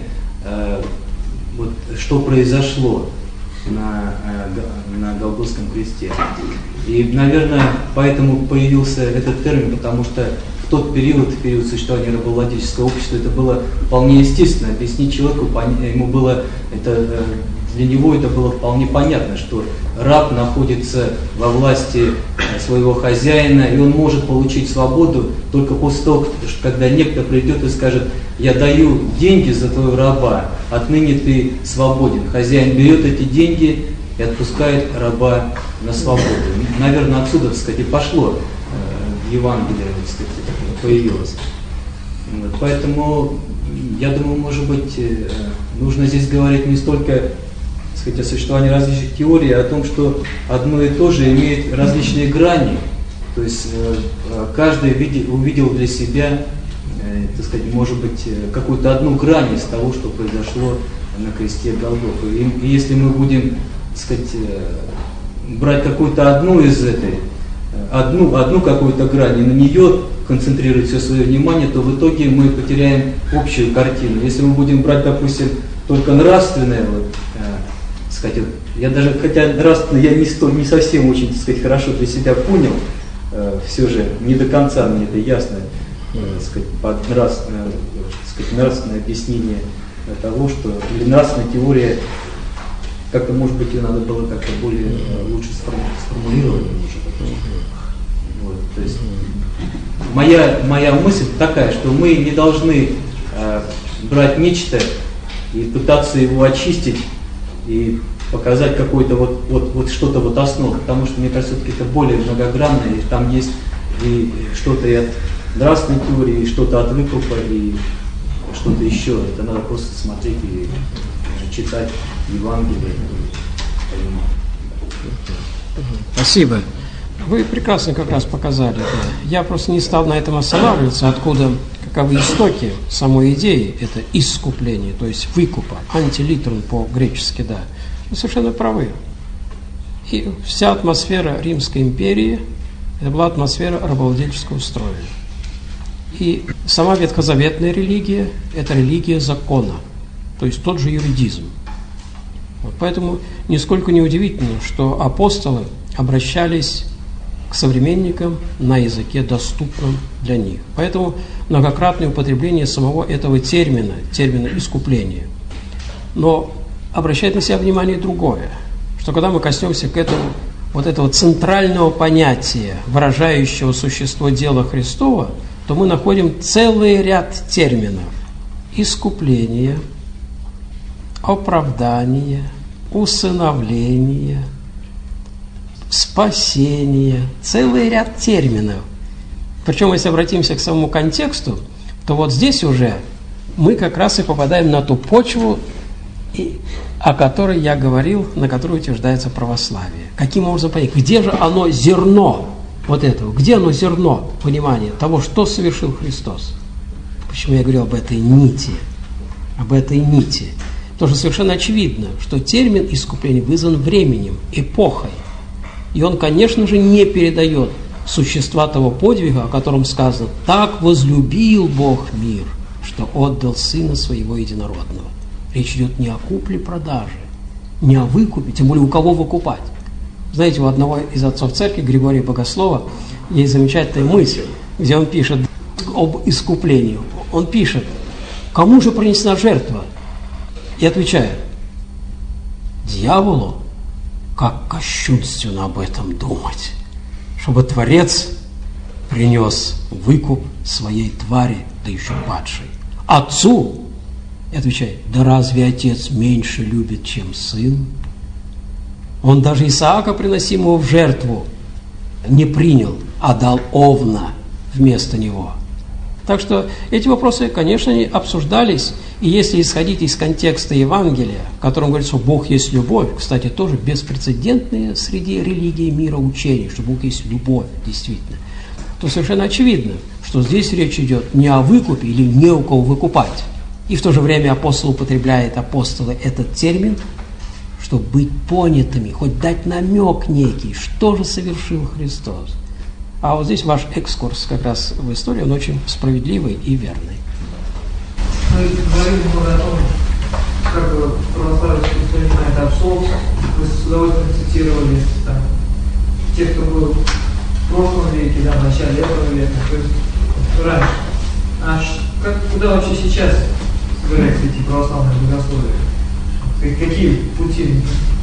вот, что произошло на, на Голгофском кресте. И, наверное, поэтому появился этот термин, потому что в тот период, в период существования рабовладельческого общества, это было вполне естественно. Объяснить человеку, ему было, это, для него это было вполне понятно, что раб находится во власти своего хозяина, и он может получить свободу только после того, когда некто придет и скажет: я даю деньги за твоего раба, отныне ты свободен. Хозяин берет эти деньги и отпускает раба на свободу. Наверное, отсюда, так сказать, и пошло э, Евангелие, так сказать, появилось. Вот, поэтому, я думаю, может быть, э, нужно здесь говорить не столько, так сказать, о существовании различных теорий, а о том, что одно и то же имеет различные грани. То есть э, каждый видел, увидел для себя, э, так сказать, может быть, какую-то одну грань из того, что произошло на кресте Голгофы. И, и если мы будем, так сказать, брать какую-то одну из этой, одну, одну какую-то грань и на нее концентрировать все свое внимание, то в итоге мы потеряем общую картину. Если мы будем брать, допустим, только нравственное, вот, э, сказать, вот, я даже, хотя нравственное я не, столь, не совсем очень, так сказать, хорошо для себя понял, э, все же не до конца мне это ясно, э, сказать, под нравственное, сказать, нравственное объяснение того, что, или нравственная теория, как-то, может быть, ее надо было как-то более э, лучше сформулировать. Вот, то есть моя, моя мысль такая, что мы не должны э, брать нечто и пытаться его очистить и показать какое-то вот, вот, вот что-то вот основу, потому что, мне кажется, все-таки это более многогранное, и там есть и что-то и от нравственной теории, и что-то от выкупа, и что-то еще. Это надо просто смотреть и читать Евангелие. Спасибо. Вы прекрасно как раз показали это. Я просто не стал на этом останавливаться, откуда, каковы истоки самой идеи, это искупление, то есть выкупа, антилитрон по-гречески, да. Вы совершенно правы. И вся атмосфера Римской империи, это была атмосфера рабовладельческого строя. И сама ветхозаветная религия – это религия закона, то есть тот же юридизм. Вот поэтому нисколько не удивительно, что апостолы обращались к современникам на языке, доступном для них. Поэтому многократное употребление самого этого термина, термина искупления. Но обращает на себя внимание другое, что когда мы коснемся к этому, вот этого центрального понятия, выражающего существо дела Христова, то мы находим целый ряд терминов: искупление, оправдание, усыновление, спасение, целый ряд терминов. Причем, если обратимся к самому контексту, то вот здесь уже мы как раз и попадаем на ту почву, о которой я говорил, на которой утверждается православие. Каким образом понять? Где же оно зерно вот этого? Где оно зерно понимания того, что совершил Христос? Почему я говорил об этой нити? Об этой нити. Потому что совершенно очевидно, что термин искупление вызван временем, эпохой. И он, конечно же, не передает существа того подвига, о котором сказано: «Так возлюбил Бог мир, что отдал Сына Своего Единородного». Речь идет не о купле-продаже, не о выкупе, тем более у кого выкупать. Знаете, у одного из отцов церкви, Григория Богослова, есть замечательная мысль, где он пишет об искуплении. Он пишет: кому же принесена жертва? И отвечает: дьяволу. Как кощунственно об этом думать, чтобы Творец принес выкуп своей твари, да еще падшей. Отцу, и отвечает: да разве Отец меньше любит, чем Сын? Он даже Исаака, приносимого в жертву, не принял, а дал овна вместо него. Так что эти вопросы, конечно, обсуждались, и если исходить из контекста Евангелия, в котором говорится, что Бог есть любовь, кстати, тоже беспрецедентное среди религий мира учение, что Бог есть любовь, действительно, то совершенно очевидно, что здесь речь идет не о выкупе или не у кого выкупать. И в то же время апостол употребляет, апостолы, этот термин, чтобы быть понятыми, хоть дать намек некий, что же совершил Христос. А вот здесь ваш экскурс как раз в историю, он очень справедливый и верный. Мы говорили много о том, как православие воспринимает отцов, вы с удовольствием цитировали там, тех, кто был в прошлом веке, да, в начале этого века, то есть раньше. А как, куда вообще сейчас собираются эти православные богословия? Какие пути,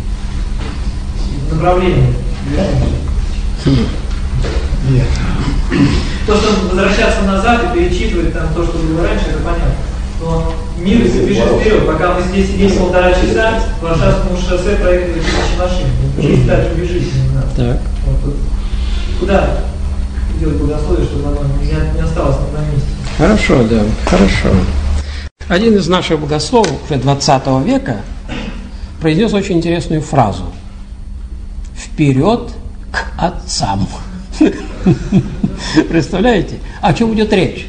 направления движения? Нет. То, что возвращаться назад и перечитывать там то, что было раньше, это понятно. Но мир движется вперед. Пока мы здесь сидели полтора часа, по Варшавскому шоссе проехали тысячи машин. Жизнь дальше бежит. Так. Вот. Куда делать богословие, чтобы оно не, не осталось на месте? Хорошо, да, хорошо. Один из наших богословов уже двадцатого века произнес очень интересную фразу: «Вперед к отцам». Представляете? О чем идет речь?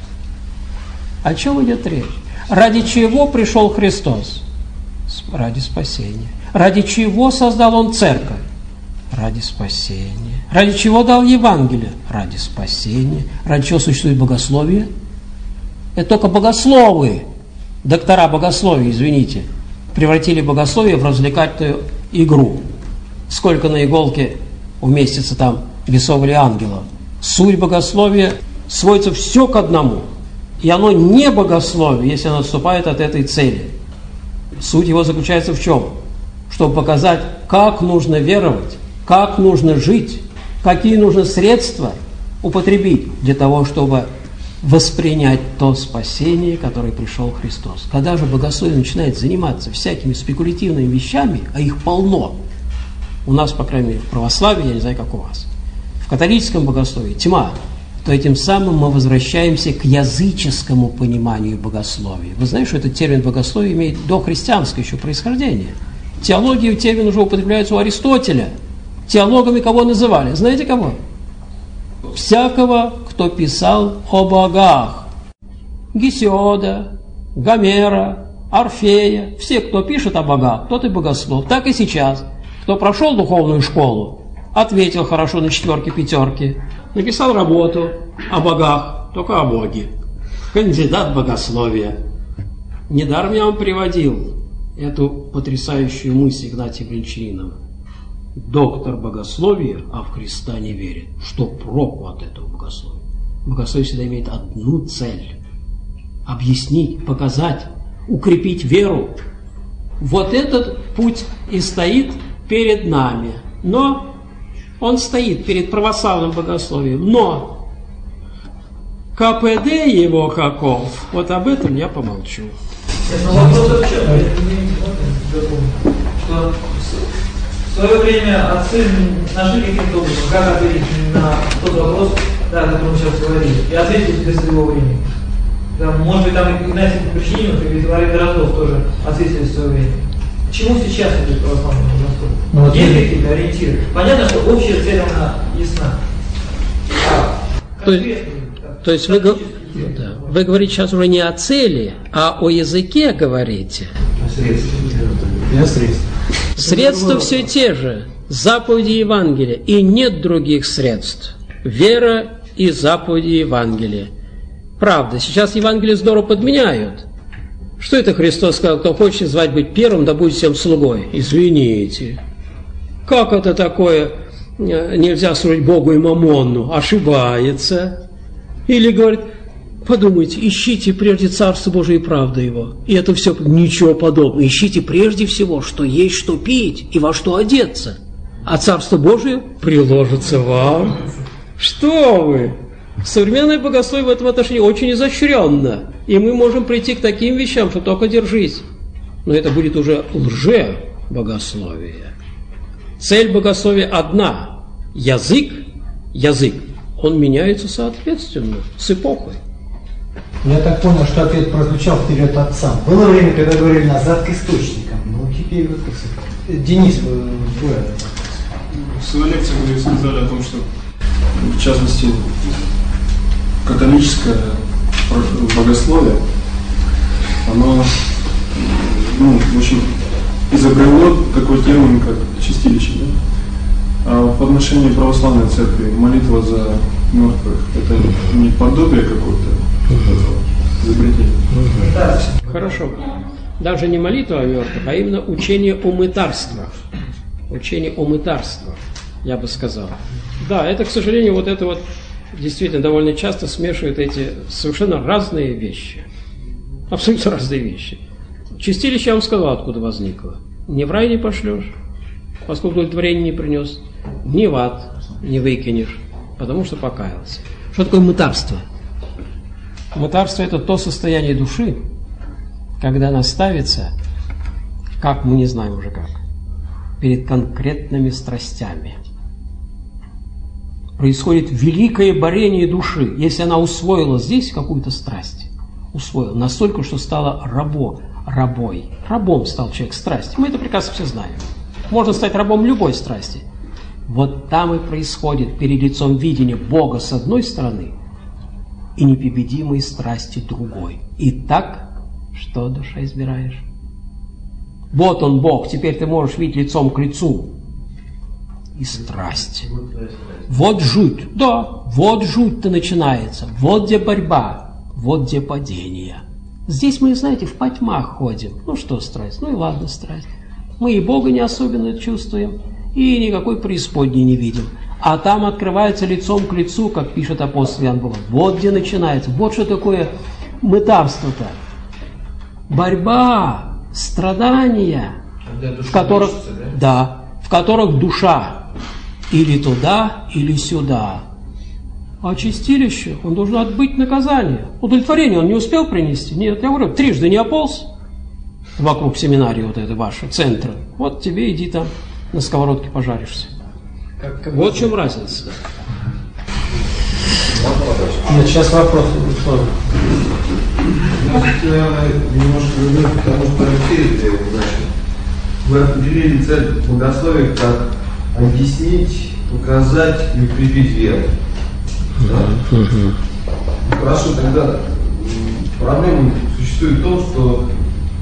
О чем идет речь? Ради чего пришел Христос? Ради спасения. Ради чего создал Он церковь? Ради спасения. Ради чего дал Евангелие? Ради спасения. Ради чего существует богословие? Это только богословы, доктора богословия, извините, превратили богословие в развлекательную игру. Сколько на иголке уместится там бесов или ангелов. Суть богословия сводится все к одному. И оно не богословие, если оно отступает от этой цели. Суть его заключается в чем? Чтобы показать, как нужно веровать, как нужно жить, какие нужно средства употребить для того, чтобы воспринять то спасение, которое пришел Христос. Когда же богословие начинает заниматься всякими спекулятивными вещами, а их полно, у нас, по крайней мере, в православии, я не знаю, как у вас, в католическом богословии тьма, то этим самым мы возвращаемся к языческому пониманию богословия. Вы знаете, что этот термин богословие имеет дохристианское еще происхождение. Теология термин уже употребляется у Аристотеля. Теологами кого называли? Знаете кого? Всякого, кто писал о богах. Гесиода, Гомера, Орфея. Все, кто пишет о богах, тот и богослов. Так и сейчас. Кто прошел духовную школу, ответил хорошо на четверки, пятерки, написал работу о богах, только о Боге. Кандидат богословия. Недаром я вам приводил эту потрясающую мысль Игнатия Бринчанинова. Доктор богословия, а в Христа не верит. Что проку от этого богословия? Богословие всегда имеет одну цель. Объяснить, показать, укрепить веру. Вот этот путь и стоит перед нами. Но он стоит перед православным богословием. Но КПД его каков, вот об этом я помолчу. Но вопрос в чем? Что в свое время отцы нашли каким-то образом, как ответить на тот вопрос, да, о котором мы сейчас говорили, и ответили для своего времени. Да, может быть, там Игнатий Бринчанинов или Валерий Дроздов тоже ответили в свое время. К чему сейчас идет православное богословие? Ну, вот есть какие-то ориентиры? Понятно, что общая цель, она ясна. А, то, есть, то есть вы, да, вы говорите сейчас уже не о цели, а о языке говорите. О средствах. И о средствах. Средства все те же. Заповеди Евангелия. И нет других средств. Вера и заповеди Евангелия. Правда, сейчас Евангелие здорово подменяют. Что это Христос сказал? Кто хочет звать быть первым, да будет всем слугой. Извините. Как это такое? Нельзя служить Богу и Мамону. Ошибается. Или говорит, подумайте, ищите прежде Царство Божие и правду Его. И это все ничего подобного. Ищите прежде всего, что есть, что пить и во что одеться. А Царство Божие приложится вам. Что вы? Современное богословие в этом отношении очень изощренно. И мы можем прийти к таким вещам, что только держись. Но это будет уже лже-богословие. Цель богословия одна. Язык, язык, он меняется соответственно с эпохой. Я так понял, что ответ прозвучал вперед отцам. Было время, когда говорили назад к источникам. Ну, теперь вот как сказать. Денис, вы, вы... В своей лекции вы сказали о том, что, в частности, католическое богословие, оно оно, ну, в общем, изобрело такой термин, как чистилище. Да? А в отношении православной церкви молитва за мертвых – это не подобие какого-то изобретения? Хорошо. Даже не молитва о мертвых, а именно учение о мытарствах. Учение о мытарствах, я бы сказал. Да, это, к сожалению, вот это вот действительно довольно часто смешивают эти совершенно разные вещи. Абсолютно разные вещи. Чистилище, я вам сказал, откуда возникло. Ни в рай не пошлешь, поскольку удовлетворение не принес, ни в ад не выкинешь, потому что покаялся. Что такое мытарство? Мытарство – это то состояние души, когда она ставится, как мы не знаем уже как, перед конкретными страстями. Происходит великое борение души, если она усвоила здесь какую-то страсть, усвоила настолько, что стала рабо, рабой. Рабом стал человек страсти. Мы это прекрасно все знаем. Можно стать рабом любой страсти. Вот там и происходит перед лицом видения Бога с одной стороны и непобедимой страсти другой. И так, что, душа, избираешь? Вот он, Бог, теперь ты можешь видеть лицом к лицу. И страсть. Вот жуть, да, вот жуть-то начинается. Вот где борьба, вот где падение. Здесь мы, знаете, в потьмах ходим. Ну что страсть? Ну и ладно, страсть. Мы и Бога не особенно чувствуем, и никакой преисподней не видим. А там открывается лицом к лицу, как пишет апостол Иоанн Богослов. Вот где начинается. Вот что такое мытарство-то. Борьба, страдания, в которых, учится, да? Да, в которых душа или туда, или сюда. А чистилище, он должен отбыть наказание. Удовлетворение он не успел принести? Нет, я говорю, трижды не ополз вокруг семинарии вот этой вашей, центра. Вот тебе иди там на сковородке пожаришься. Как, как вот в чем разница. Нет, сейчас вопрос. Значит, наверное, немножко вернусь к тому, что Алексей значит. Вы определили цель богословия как объяснить, указать и укрепить веру. Да? Uh-huh. Хорошо, тогда проблема существует в том, что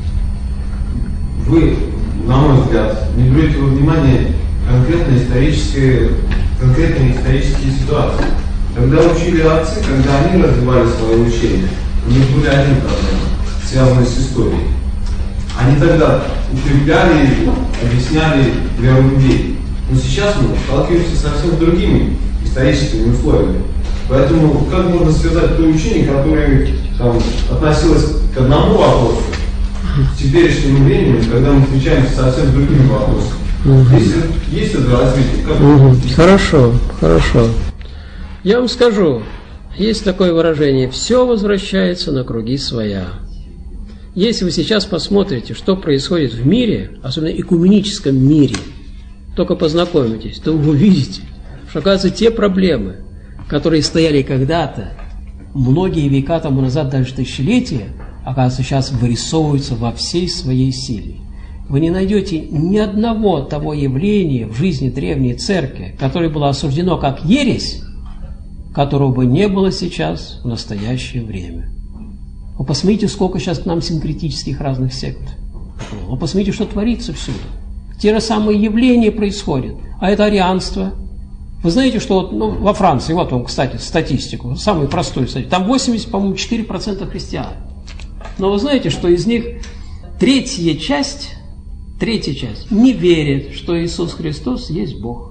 вы, на мой взгляд, не берете во внимание конкретные исторические, конкретные исторические ситуации. Когда учили отцы, когда они развивали свое учение, у них были одни проблемы, связанные с историей. Они тогда укрепляли, объясняли веру людей. Но сейчас мы сталкиваемся совсем с другими историческими условиями. Поэтому как можно связать то учение, которое там, относилось к одному вопросу, с теперешним временем, когда мы встречаемся совсем с другими вопросами? Угу. Есть, есть это развитие? Как угу. Хорошо, хорошо. Я вам скажу, есть такое выражение: все возвращается на круги своя. Если вы сейчас посмотрите, что происходит в мире, особенно экуменическом мире, только познакомитесь, то вы увидите, что, оказывается, те проблемы, которые стояли когда-то, многие века тому назад, даже тысячелетия, оказывается, сейчас вырисовываются во всей своей силе. Вы не найдете ни одного того явления в жизни древней церкви, которое было осуждено как ересь, которого бы не было сейчас в настоящее время. Вы посмотрите, сколько сейчас к нам синкретических разных сект. Вы посмотрите, что творится всюду. Те же самые явления происходят. А это арианство. Вы знаете, что вот, ну, во Франции, вот вам, кстати, статистику, самую простую статистику, там восемьдесят, по-моему, четыре процента христиан. Но вы знаете, что из них третья часть, третья часть не верит, что Иисус Христос есть Бог.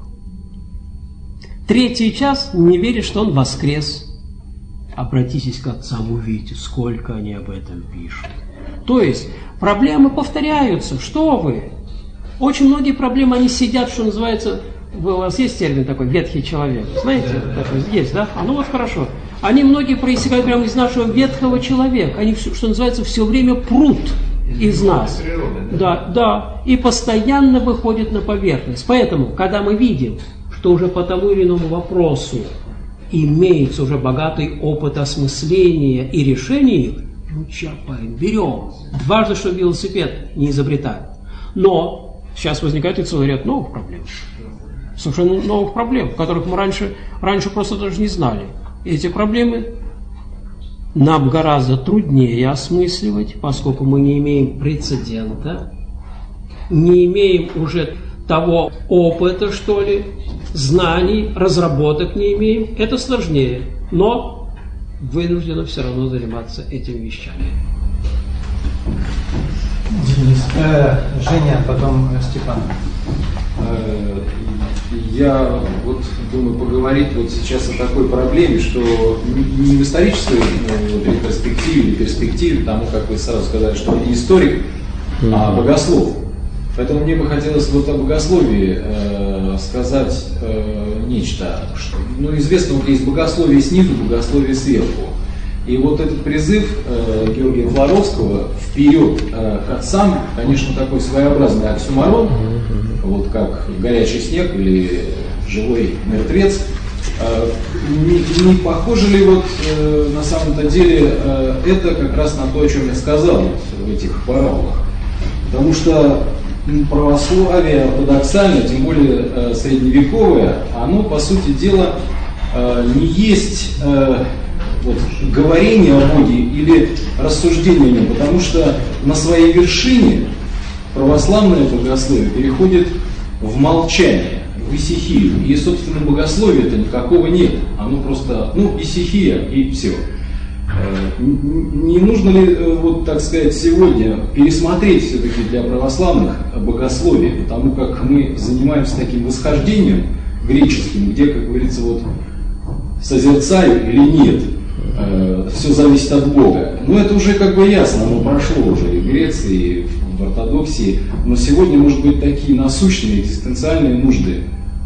Третья часть не верит, что Он воскрес. Обратитесь к отцам, увидите, сколько они об этом пишут. То есть проблемы повторяются. Что вы? Очень многие проблемы, они сидят, что называется, у вас есть термин такой, ветхий человек, знаете? Да, такой, да. Есть, да? А ну вот хорошо. Они многие проистекают прямо из нашего ветхого человека. Они, что называется, все время прут из нас. Да, да. И постоянно выходят на поверхность. Поэтому, когда мы видим, что уже по тому или иному вопросу имеется уже богатый опыт осмысления и решения, ну чапаем, берем. Важно, что велосипед не изобретают. Но сейчас возникает и целый ряд новых проблем. Совершенно новых проблем, которых мы раньше, раньше просто даже не знали. И эти проблемы нам гораздо труднее осмысливать, поскольку мы не имеем прецедента, не имеем уже того опыта, что ли, знаний, разработок не имеем. Это сложнее, но вынуждены все равно заниматься этими вещами. Денис, э, Женя, потом Степан. Я вот думаю поговорить вот сейчас о такой проблеме, что не в исторической вот, ретроспективе или перспективе, потому как вы сразу сказали, что вы не историк, а богослов. Поэтому мне бы хотелось вот о богословии э, сказать э, нечто. Что, ну, известно, вот есть богословие снизу, богословие сверху. И вот этот призыв э, Георгия Флоровского «Вперед э, к отцам», конечно, такой своеобразный оксюморон, вот как горячий снег или живой мертвец. Э, не, не похоже ли вот э, на самом-то деле э, это как раз на то, о чем я сказал вот, в этих параболах? Потому что православие ортодоксальное, тем более э, средневековое, оно, по сути дела, э, не есть э, вот, говорение о Боге или рассуждение о нем, потому что на своей вершине православное богословие переходит в молчание, в исихию. И, собственно, богословия-то никакого нет. Оно просто, ну, исихия и все. Не нужно ли, вот так сказать, сегодня пересмотреть все-таки для православных богословие, потому как мы занимаемся таким восхождением греческим, где, как говорится, вот созерцаю или нет, все зависит от Бога. Но это уже как бы ясно, оно прошло уже и в Греции, и в ортодоксии, но сегодня, может быть, такие насущные экзистенциальные нужды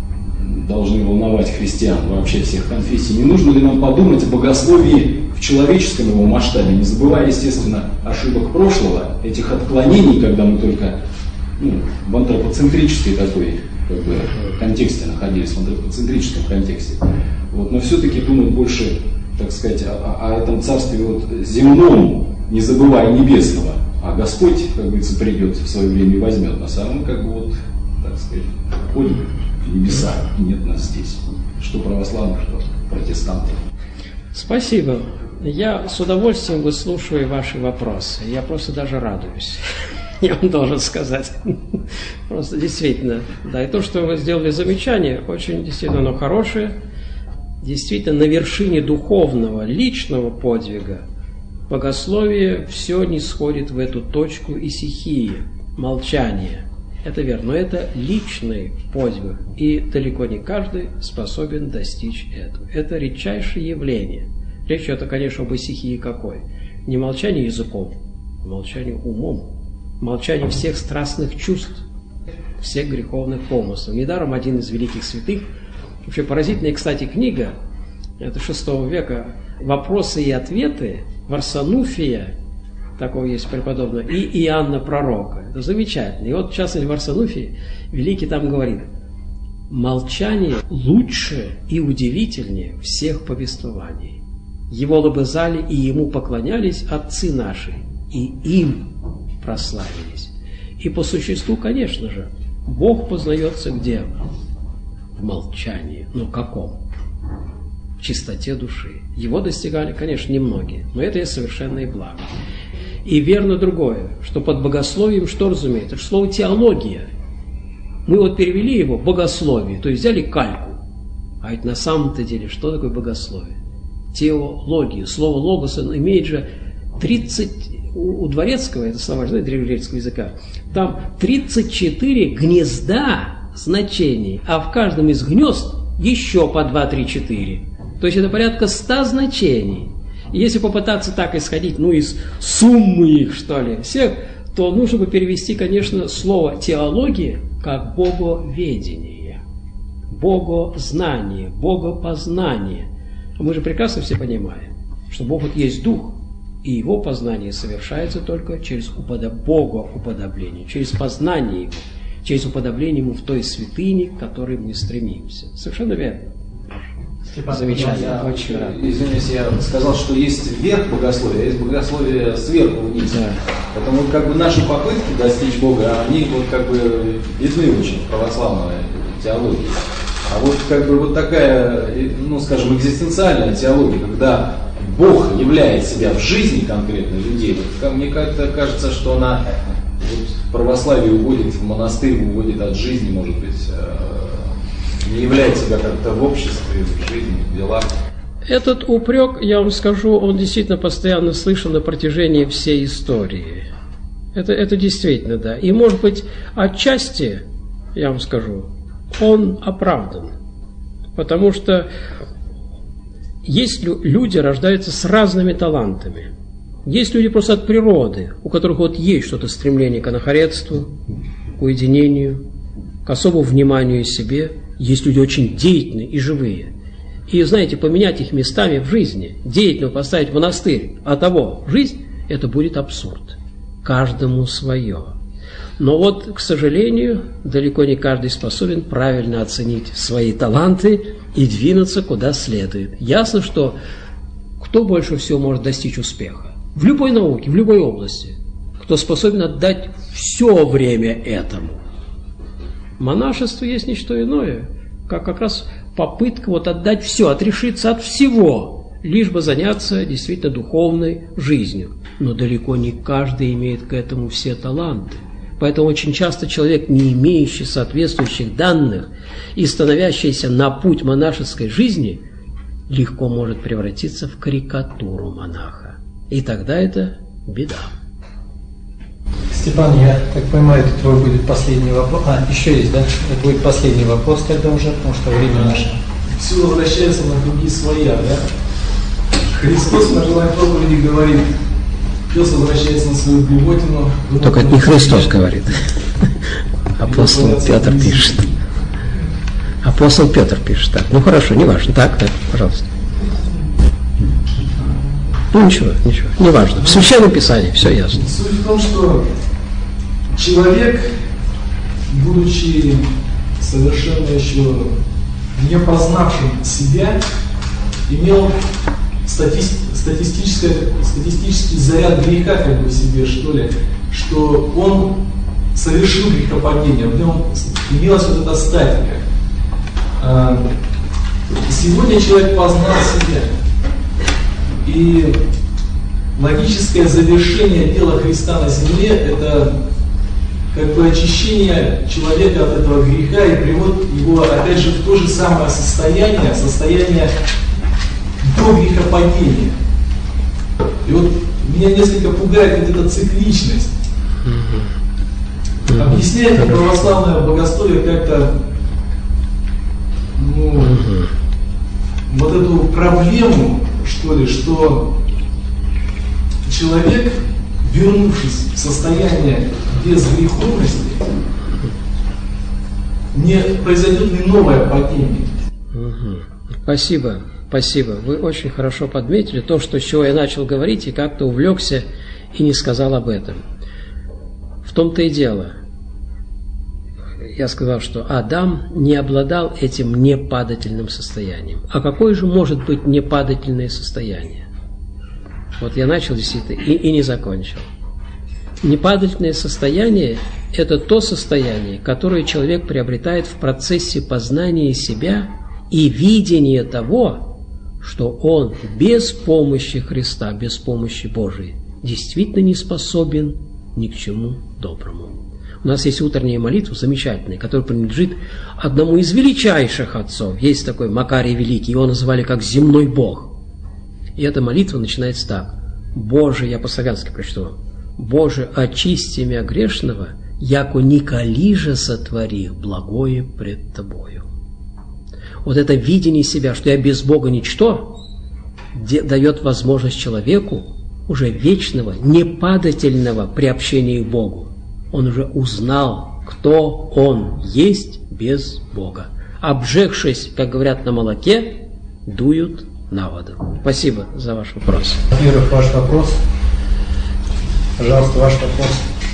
должны волновать христиан вообще всех конфессий. Не нужно ли нам подумать о богословии в человеческом его масштабе, не забывая, естественно, ошибок прошлого, этих отклонений, когда мы только ну, в антропоцентрической такой как бы, контексте находились, в антропоцентрическом контексте. Вот, но все-таки думать больше, так сказать, о, о этом царстве вот земном, не забывая небесного, а Господь, как говорится, придет в свое время и возьмет нас, а мы как бы вот, так сказать, ходим в небеса, и нет нас здесь. Что православных, что протестантов. Спасибо. Я с удовольствием выслушиваю ваши вопросы. Я просто даже радуюсь. Я вам должен сказать. Просто действительно. Да, и то, что вы сделали замечание, очень действительно оно хорошее. Действительно, на вершине духовного, личного подвига богословие все не сходит в эту точку исихии, молчания. Это верно, но это личный подвиг, и далеко не каждый способен достичь этого. Это редчайшее явление. Речь идет, конечно, об исихии какой? Не молчание языком, а молчание умом, молчание всех страстных чувств, всех греховных помыслов. Недаром один из великих святых, вообще поразительная, кстати, книга, это шестого века, «Вопросы и ответы» Варсануфия, такого есть преподобного, и Иоанна Пророка. Это замечательно. И вот, в частности, в Варсануфии великий там говорит: молчание лучше и удивительнее всех повествований. Его лобызали и ему поклонялись отцы наши, и им прославились. И по существу, конечно же, Бог познается где? В молчании. Ну, каком? В чистоте души. Его достигали, конечно, немногие, но это и совершенное благо. И верно другое, что под богословием что разумеется? Это слово теология. Мы вот перевели его богословие, то есть взяли кальку. А ведь на самом-то деле что такое богословие? Теология. Слово логос имеет же тридцать, у Дворецкого, это слова, знаете, древнегреческого языка, там тридцать четыре гнезда значений, а в каждом из гнезд еще по два, три, четыре. То есть это порядка ста значений. И если попытаться так исходить, ну, из суммы их, что ли, всех, то нужно бы перевести, конечно, слово теология как боговедение, богознание, богопознание. Мы же прекрасно все понимаем, что Бог вот есть Дух, и Его познание совершается только через уподоб... богоуподобление, через познание Его, через уподобление Ему в той святыне, к которой мы стремимся. Совершенно верно. Замечательно, я, очень рад. Извините, я сказал, что есть верх богословия, а есть богословие сверху вниз. Да. Поэтому как бы наши попытки достичь Бога, они вот как бы видны очень в православной теологии. А вот как бы вот такая, ну скажем, экзистенциальная теология, когда Бог являет себя в жизни конкретных людей, вот, мне как-то кажется, что она вот, в православие уводит, в монастырь уводит от жизни, может быть, не являет себя как-то в обществе, в жизни, в делах. Этот упрек, я вам скажу, он действительно постоянно слышен на протяжении всей истории. Это, это действительно, да. И, может быть, отчасти, я вам скажу, он оправдан. Потому что есть люди, рождаются с разными талантами. Есть люди просто от природы, у которых вот есть что-то стремление к анахоретству, к уединению, к особому вниманию себе. Есть люди очень деятельные и живые. И, знаете, поменять их местами в жизни, деятельно поставить в монастырь, а того в жизнь, это будет абсурд. Каждому свое. Но вот, к сожалению, далеко не каждый способен правильно оценить свои таланты и двинуться куда следует. Ясно, что кто больше всего может достичь успеха? В любой науке, в любой области. Кто способен отдать все время этому? Монашество есть не что иное, как как раз попытка вот отдать все, отрешиться от всего, лишь бы заняться действительно духовной жизнью. Но далеко не каждый имеет к этому все таланты. Поэтому очень часто человек, не имеющий соответствующих данных и становящийся на путь монашеской жизни, легко может превратиться в карикатуру монаха. И тогда это беда. Степан, я так понимаю, это твой будет последний вопрос. А, еще есть, да? Это будет последний вопрос тогда уже, потому что время наше. Все возвращается на круги своя, да? Христос на желании проповеди говорит, пес возвращается на свою блевотину. Только это не Христос говорит. Апостол Петр пишет. Апостол Петр пишет так. Ну хорошо, не важно. Так, так, пожалуйста. Ну ничего, ничего, не важно. В Священном Писании все ясно. Суть в том, что человек, будучи совершенно еще не познавшим себя, имел стати- статистический, статистический заряд греха как бы в себе, что ли, что он совершил грехопадение, в нем имелась вот эта статика. Сегодня человек познал себя. И логическое завершение дела Христа на земле – это как бы очищение человека от этого греха и привод его опять же в то же самое состояние, состояние до грехопадения. И вот меня несколько пугает вот эта цикличность. Объясняет православное богословие как-то ну, вот эту проблему, что ли, что человек, вернувшись в состояние безгреховности, не произойдет ли новое падение. Угу. Спасибо, спасибо. Вы очень хорошо подметили то, что, с чего я начал говорить, и как-то увлекся и не сказал об этом. В том-то и дело. Я сказал, что Адам не обладал этим непадательным состоянием. А какое же может быть непадательное состояние? Вот я начал действительно и, и не закончил. Непадательное состояние – это то состояние, которое человек приобретает в процессе познания себя и видения того, что он без помощи Христа, без помощи Божией действительно не способен ни к чему доброму. У нас есть утренняя молитва замечательная, которая принадлежит одному из величайших отцов. Есть такой Макарий Великий, его называли как земной Бог. И эта молитва начинается так. «Боже», я по-славянски прочту, «Боже, очисти меня грешного, яко николи же сотвори благое пред Тобою». Вот это видение себя, что я без Бога ничто, дает возможность человеку уже вечного, непадательного приобщения к Богу. Он уже узнал, кто он есть без Бога. Обжегшись, как говорят, на молоке, дуют на воду. Спасибо за ваш вопрос. Во-первых, ваш вопрос. Пожалуйста, ваш вопрос.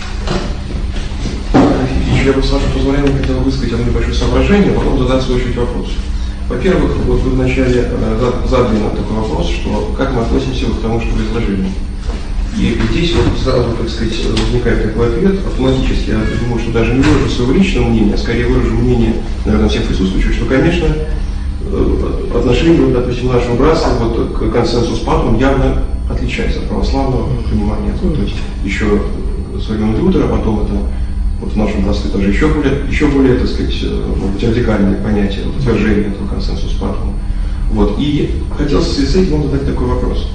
Я бы, с вашего позволения, хотел высказать одно небольшое соображение, а потом задать свой очередь вопрос. Во-первых, вот вы вначале задали нам такой вопрос, что как мы относимся к тому, что вы изложили. И здесь вот сразу, так сказать, возникает такой ответ автоматически. Я думаю, что даже не выражу своего личного мнения, а скорее выражу мнение, наверное, всех присутствующих, что, конечно, отношение, вот, допустим, нашего братства вот, к консенсус патрум явно отличается от православного понимания. То есть еще с времен Лютера, а потом это вот в нашем братстве тоже еще более, еще более, так сказать, может быть, радикальные понятия, вот, утверждение этого консенсус патрум. Вот. И хотел в связи с этим вам задать такой вопрос.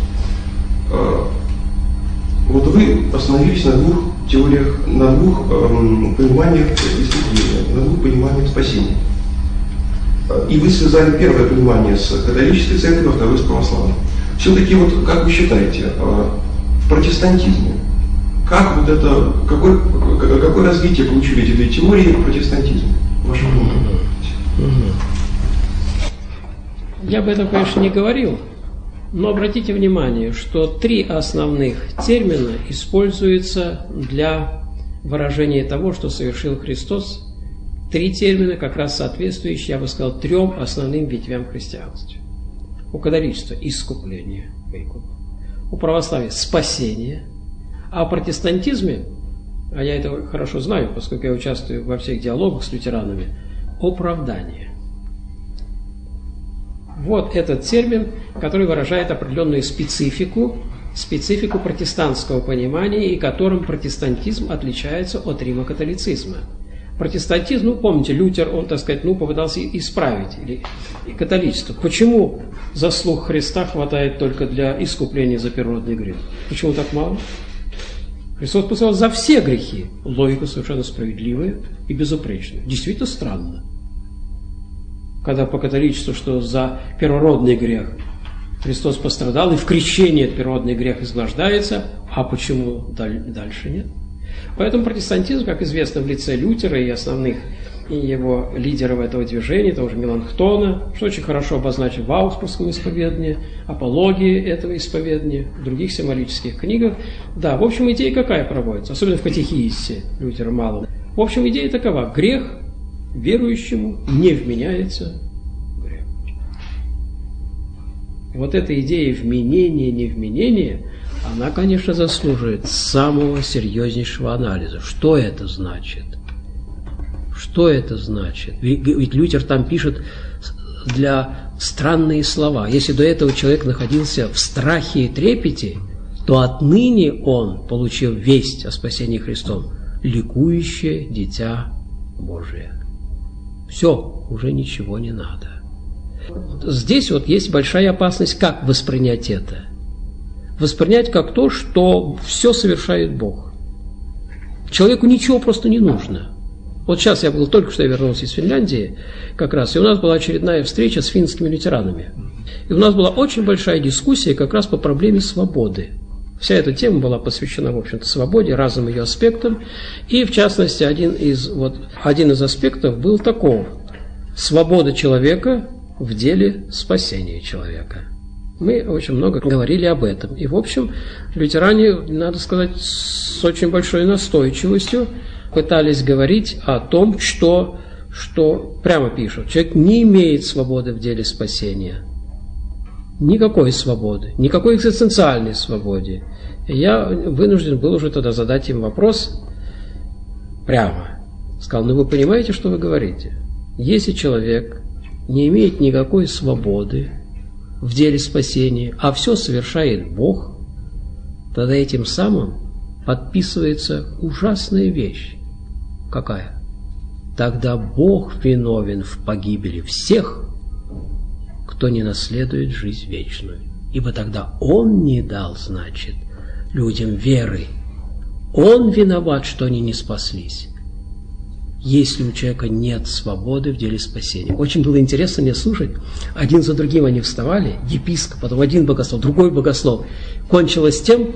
Вот вы остановились на двух теориях, на двух эм, пониманиях исследования, на двух пониманиях спасения. И вы связали первое понимание с католической церковью, а второе с православной. Все-таки, вот, как вы считаете, в протестантизме, как вот это, какое, какое развитие получили эти две теории в протестантизме? Ваше мнение? Я об этом, конечно, не говорил. Но обратите внимание, что три основных термина используются для выражения того, что совершил Христос. Три термина, как раз соответствующие, я бы сказал, трем основным ветвям христианства. У католичества – искупление, выкуп. У православия – спасение. А в протестантизме, а я это хорошо знаю, поскольку я участвую во всех диалогах с лютеранами, оправдание. Вот этот термин, который выражает определенную специфику, специфику протестантского понимания, и которым протестантизм отличается от римокатолицизма. Протестантизм, ну, помните, Лютер, он, так сказать, ну, попытался исправить, или и католичество. Почему заслуг Христа хватает только для искупления за первородный грех? Почему так мало? Христос посылал за все грехи. Логика совершенно справедливая и безупречная. Действительно странно. Когда по католичеству, что за первородный грех Христос пострадал, и в крещении этот первородный грех изглаждается, а почему дальше нет? Поэтому протестантизм, как известно, в лице Лютера и основных его лидеров этого движения, того же Меланхтона, что очень хорошо обозначено в Аусбургском исповедании, апологии этого исповедания, в других символических книгах. Да, в общем, идея какая проводится, особенно в катехизисе Лютера Малого. В общем, идея такова: грех верующему не вменяется грех. Вот эта идея вменения, невменения, она, конечно, заслуживает самого серьезнейшего анализа. Что это значит? Что это значит? Ведь, ведь Лютер там пишет для странные слова. Если до этого человек находился в страхе и трепете, то отныне он, получив весть о спасении Христом, ликующее дитя Божие. Все, уже ничего не надо. Здесь вот есть большая опасность, как воспринять это. Воспринять как то, что все совершает Бог. Человеку ничего просто не нужно. Вот сейчас я был, только что я вернулся из Финляндии, как раз, и у нас была очередная встреча с финскими лютеранами. И у нас была очень большая дискуссия как раз по проблеме свободы. Вся эта тема была посвящена, в общем-то, свободе, разным ее аспектам. И, в частности, один из, вот, один из аспектов был таков: свобода человека в деле спасения человека. Мы очень много говорили об этом. И, в общем, лютеране, надо сказать, с очень большой настойчивостью пытались говорить о том, что, что прямо пишут: человек не имеет свободы в деле спасения. Никакой свободы, никакой экзистенциальной свободы. И я вынужден был уже тогда задать им вопрос прямо. Сказал: ну вы понимаете, что вы говорите? Если человек не имеет никакой свободы в деле спасения, а все совершает Бог, тогда этим самым подписывается ужасная вещь. Какая? Тогда Бог виновен в погибели всех, кто не наследует жизнь вечную. Ибо тогда Он не дал, значит, людям веры. Он виноват, что они не спаслись. Если у человека нет свободы в деле спасения. Очень было интересно мне слушать. Один за другим они вставали, епископ, потом один богослов, другой богослов. Кончилось тем: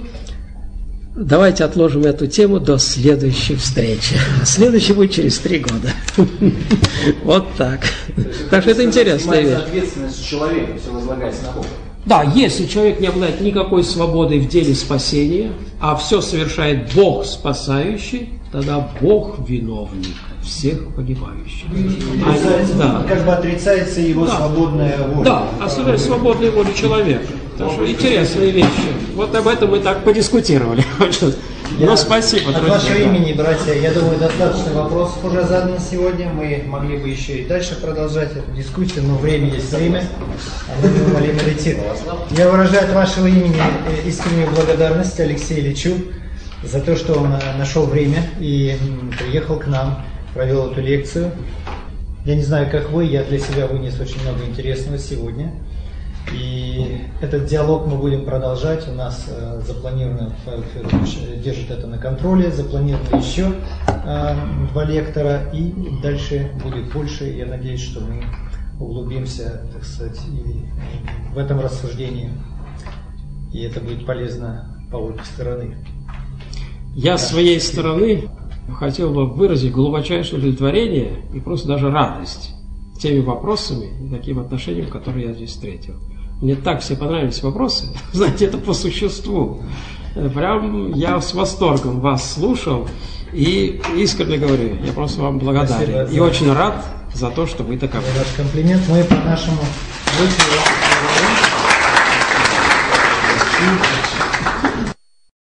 давайте отложим эту тему до следующей встречи. Следующий будет через три года. Вот так. Так что это интересная вещь. Ответственность человека, все возлагается на Бога. Да, если человек не обладает никакой свободой в деле спасения, а все совершает Бог спасающий, тогда Бог виновник всех погибающих. Отрицается, да. Как бы отрицается его Да. свободная воля. Да, особенно свободная воля человека. Потому что интересные вещи. Вот об этом мы так подискутировали. Я Ну, спасибо, от друзья. вашего имени, братья, я думаю, достаточно вопросов уже задано сегодня. Мы могли бы еще и дальше продолжать эту дискуссию, но время есть время, а мы думали медитировать. Я выражаю от вашего имени искреннюю благодарность Алексею Ильичу за то, что он нашел время и приехал к нам, провел эту лекцию. Я не знаю, как вы, я для себя вынес очень много интересного сегодня. И этот диалог мы будем продолжать. У нас э, запланировано, Павел Федорович держит это на контроле, запланировано еще э, два лектора, и дальше будет больше. Я надеюсь, что мы углубимся, так сказать, и в этом рассуждении, и это будет полезно по обе стороны. Я с своей стороны хотел бы выразить глубочайшее удовлетворение и просто даже радость теми вопросами и таким отношением, которые я здесь встретил. Мне так все понравились вопросы, знаете, это по существу. Прям я с восторгом вас слушал и искренне говорю, я просто вам благодарен. Спасибо. И очень рад за то, что вы таковы. Ваш комплимент. Мы по нашему